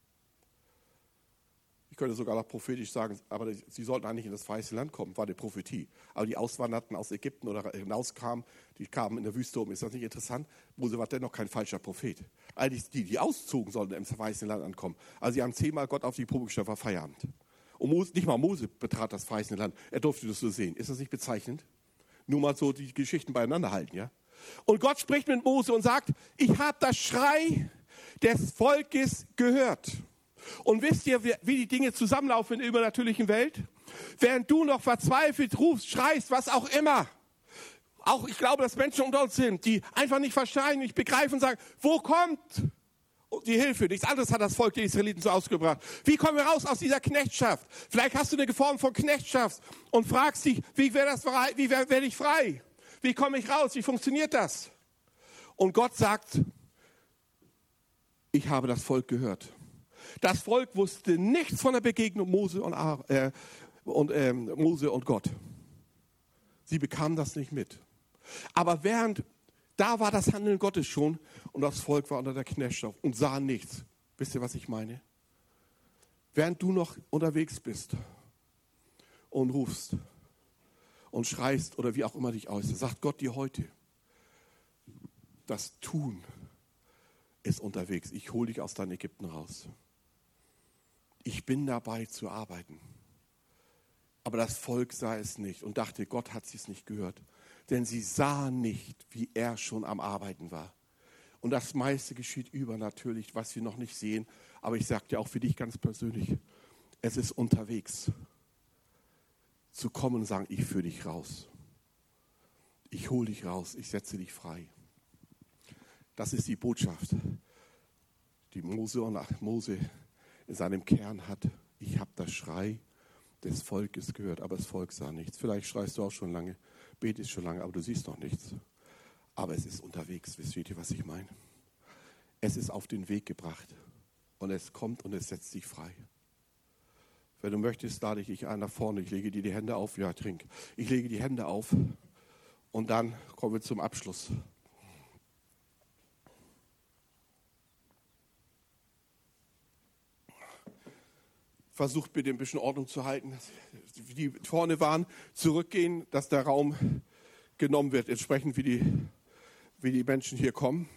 [SPEAKER 2] Ich könnte sogar noch prophetisch sagen, aber sie sollten eigentlich in das verheißene Land kommen, war eine Prophetie. Aber die Auswanderten aus Ägypten oder hinauskamen, die kamen in der Wüste um. Ist das nicht interessant? Mose war dennoch kein falscher Prophet. Eigentlich die auszogen, sollten im verheißenen Land ankommen. Also sie haben 10-mal Gott auf die Probe gestellt, war Feierabend. Und nicht mal Mose betrat das verheißene Land. Er durfte das so sehen. Ist das nicht bezeichnend? Nur mal so die Geschichten beieinander halten, ja? Und Gott spricht mit Mose und sagt, ich habe das Schrei des Volkes gehört. Und wisst ihr, wie die Dinge zusammenlaufen in der übernatürlichen Welt? Während du noch verzweifelt rufst, schreist, was auch immer. Auch ich glaube, dass Menschen unter uns sind, die einfach nicht verstehen, nicht begreifen und sagen, wo kommt die Hilfe? Nichts anderes hat das Volk der Israeliten so ausgebracht. Wie kommen wir raus aus dieser Knechtschaft? Vielleicht hast du eine Form von Knechtschaft und fragst dich, wie werde ich frei? Wie komme ich raus? Wie funktioniert das? Und Gott sagt, ich habe das Volk gehört. Das Volk wusste nichts von der Begegnung Mose und Gott. Sie bekamen das nicht mit. Aber da war das Handeln Gottes schon und das Volk war unter der Knechtschaft und sah nichts. Wisst ihr, was ich meine? Während du noch unterwegs bist und rufst und schreist oder wie auch immer dich aus, sagt Gott dir heute, das Tun ist unterwegs. Ich hole dich aus deinem Ägypten raus. Ich bin dabei zu arbeiten. Aber das Volk sah es nicht und dachte, Gott hat es nicht gehört. Denn sie sahen nicht, wie er schon am Arbeiten war. Und das meiste geschieht übernatürlich, was wir noch nicht sehen. Aber ich sage dir auch für dich ganz persönlich, es ist unterwegs, zu kommen und sagen, ich führe dich raus. Ich hole dich raus, ich setze dich frei. Das ist die Botschaft, die Mose in seinem Kern hat. Ich habe das Schrei des Volkes gehört, aber das Volk sah nichts. Vielleicht schreist du auch schon lange, betest schon lange, aber du siehst noch nichts. Aber es ist unterwegs, wisst ihr, was ich meine? Es ist auf den Weg gebracht und es kommt und es setzt dich frei. Wenn du möchtest, lade ich dich ein nach vorne. Ich lege dir die Hände auf. Ja, trink. Ich lege die Hände auf und dann kommen wir zum Abschluss. Versucht bitte ein bisschen Ordnung zu halten, dass die vorne waren, zurückgehen, dass der Raum genommen wird, entsprechend wie die Menschen hier kommen.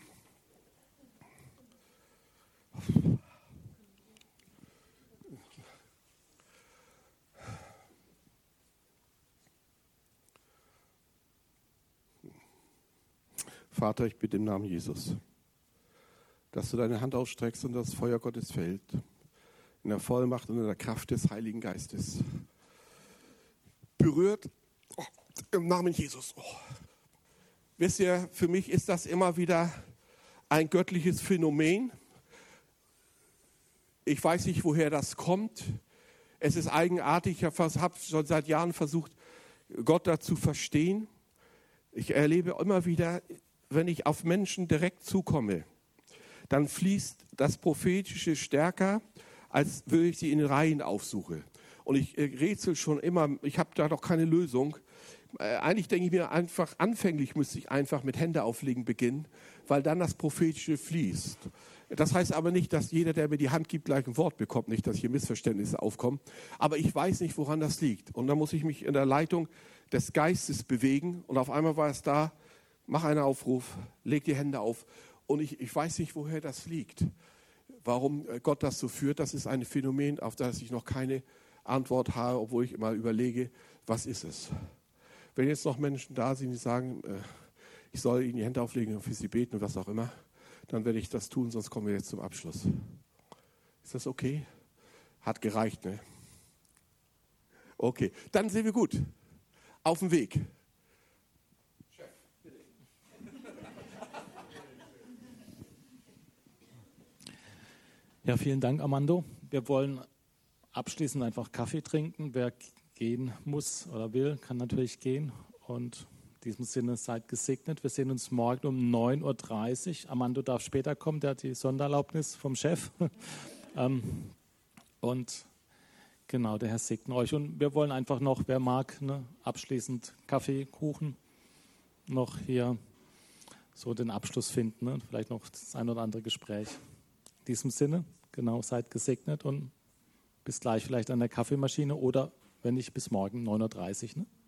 [SPEAKER 2] Vater, ich bitte im Namen Jesus, dass du deine Hand ausstreckst und das Feuer Gottes fällt. In der Vollmacht und in der Kraft des Heiligen Geistes. Berührt im Namen Jesus. Wisst ihr, für mich ist das immer wieder ein göttliches Phänomen. Ich weiß nicht, woher das kommt. Es ist eigenartig. Ich habe schon seit Jahren versucht, Gott da zu verstehen. Ich erlebe immer wieder, wenn ich auf Menschen direkt zukomme, dann fließt das Prophetische stärker, als würde ich sie in Reihen aufsuche. Und ich rätsel schon immer, ich habe da doch keine Lösung. Eigentlich denke ich mir einfach, anfänglich müsste ich einfach mit Hände auflegen beginnen, weil dann das Prophetische fließt. Das heißt aber nicht, dass jeder, der mir die Hand gibt, gleich ein Wort bekommt, nicht, dass hier Missverständnisse aufkommen. Aber ich weiß nicht, woran das liegt. Und dann muss ich mich in der Leitung des Geistes bewegen. Und auf einmal war es da, mach einen Aufruf, leg die Hände auf. Und ich weiß nicht, woher das liegt. Warum Gott das so führt, das ist ein Phänomen, auf das ich noch keine Antwort habe, obwohl ich immer überlege, was ist es? Wenn jetzt noch Menschen da sind, die sagen, ich soll ihnen die Hände auflegen und für sie beten und was auch immer, dann werde ich das tun, sonst kommen wir jetzt zum Abschluss. Ist das okay? Hat gereicht, ne? Okay, dann sind wir gut. Auf dem Weg.
[SPEAKER 1] Ja, vielen Dank, Armando. Wir wollen abschließend einfach Kaffee trinken. Wer gehen muss oder will, kann natürlich gehen. Und in diesem Sinne, seid gesegnet. Wir sehen uns morgen um 9.30 Uhr. Armando darf später kommen, der hat die Sondererlaubnis vom Chef. Und genau, der Herr segne euch. Und wir wollen einfach noch, wer mag, ne, abschließend Kaffee, Kuchen, noch hier so den Abschluss finden. Ne? Vielleicht noch das ein oder andere Gespräch. In diesem Sinne, genau, seid gesegnet und bis gleich vielleicht an der Kaffeemaschine oder wenn nicht, bis morgen 9.30 Uhr. Ne?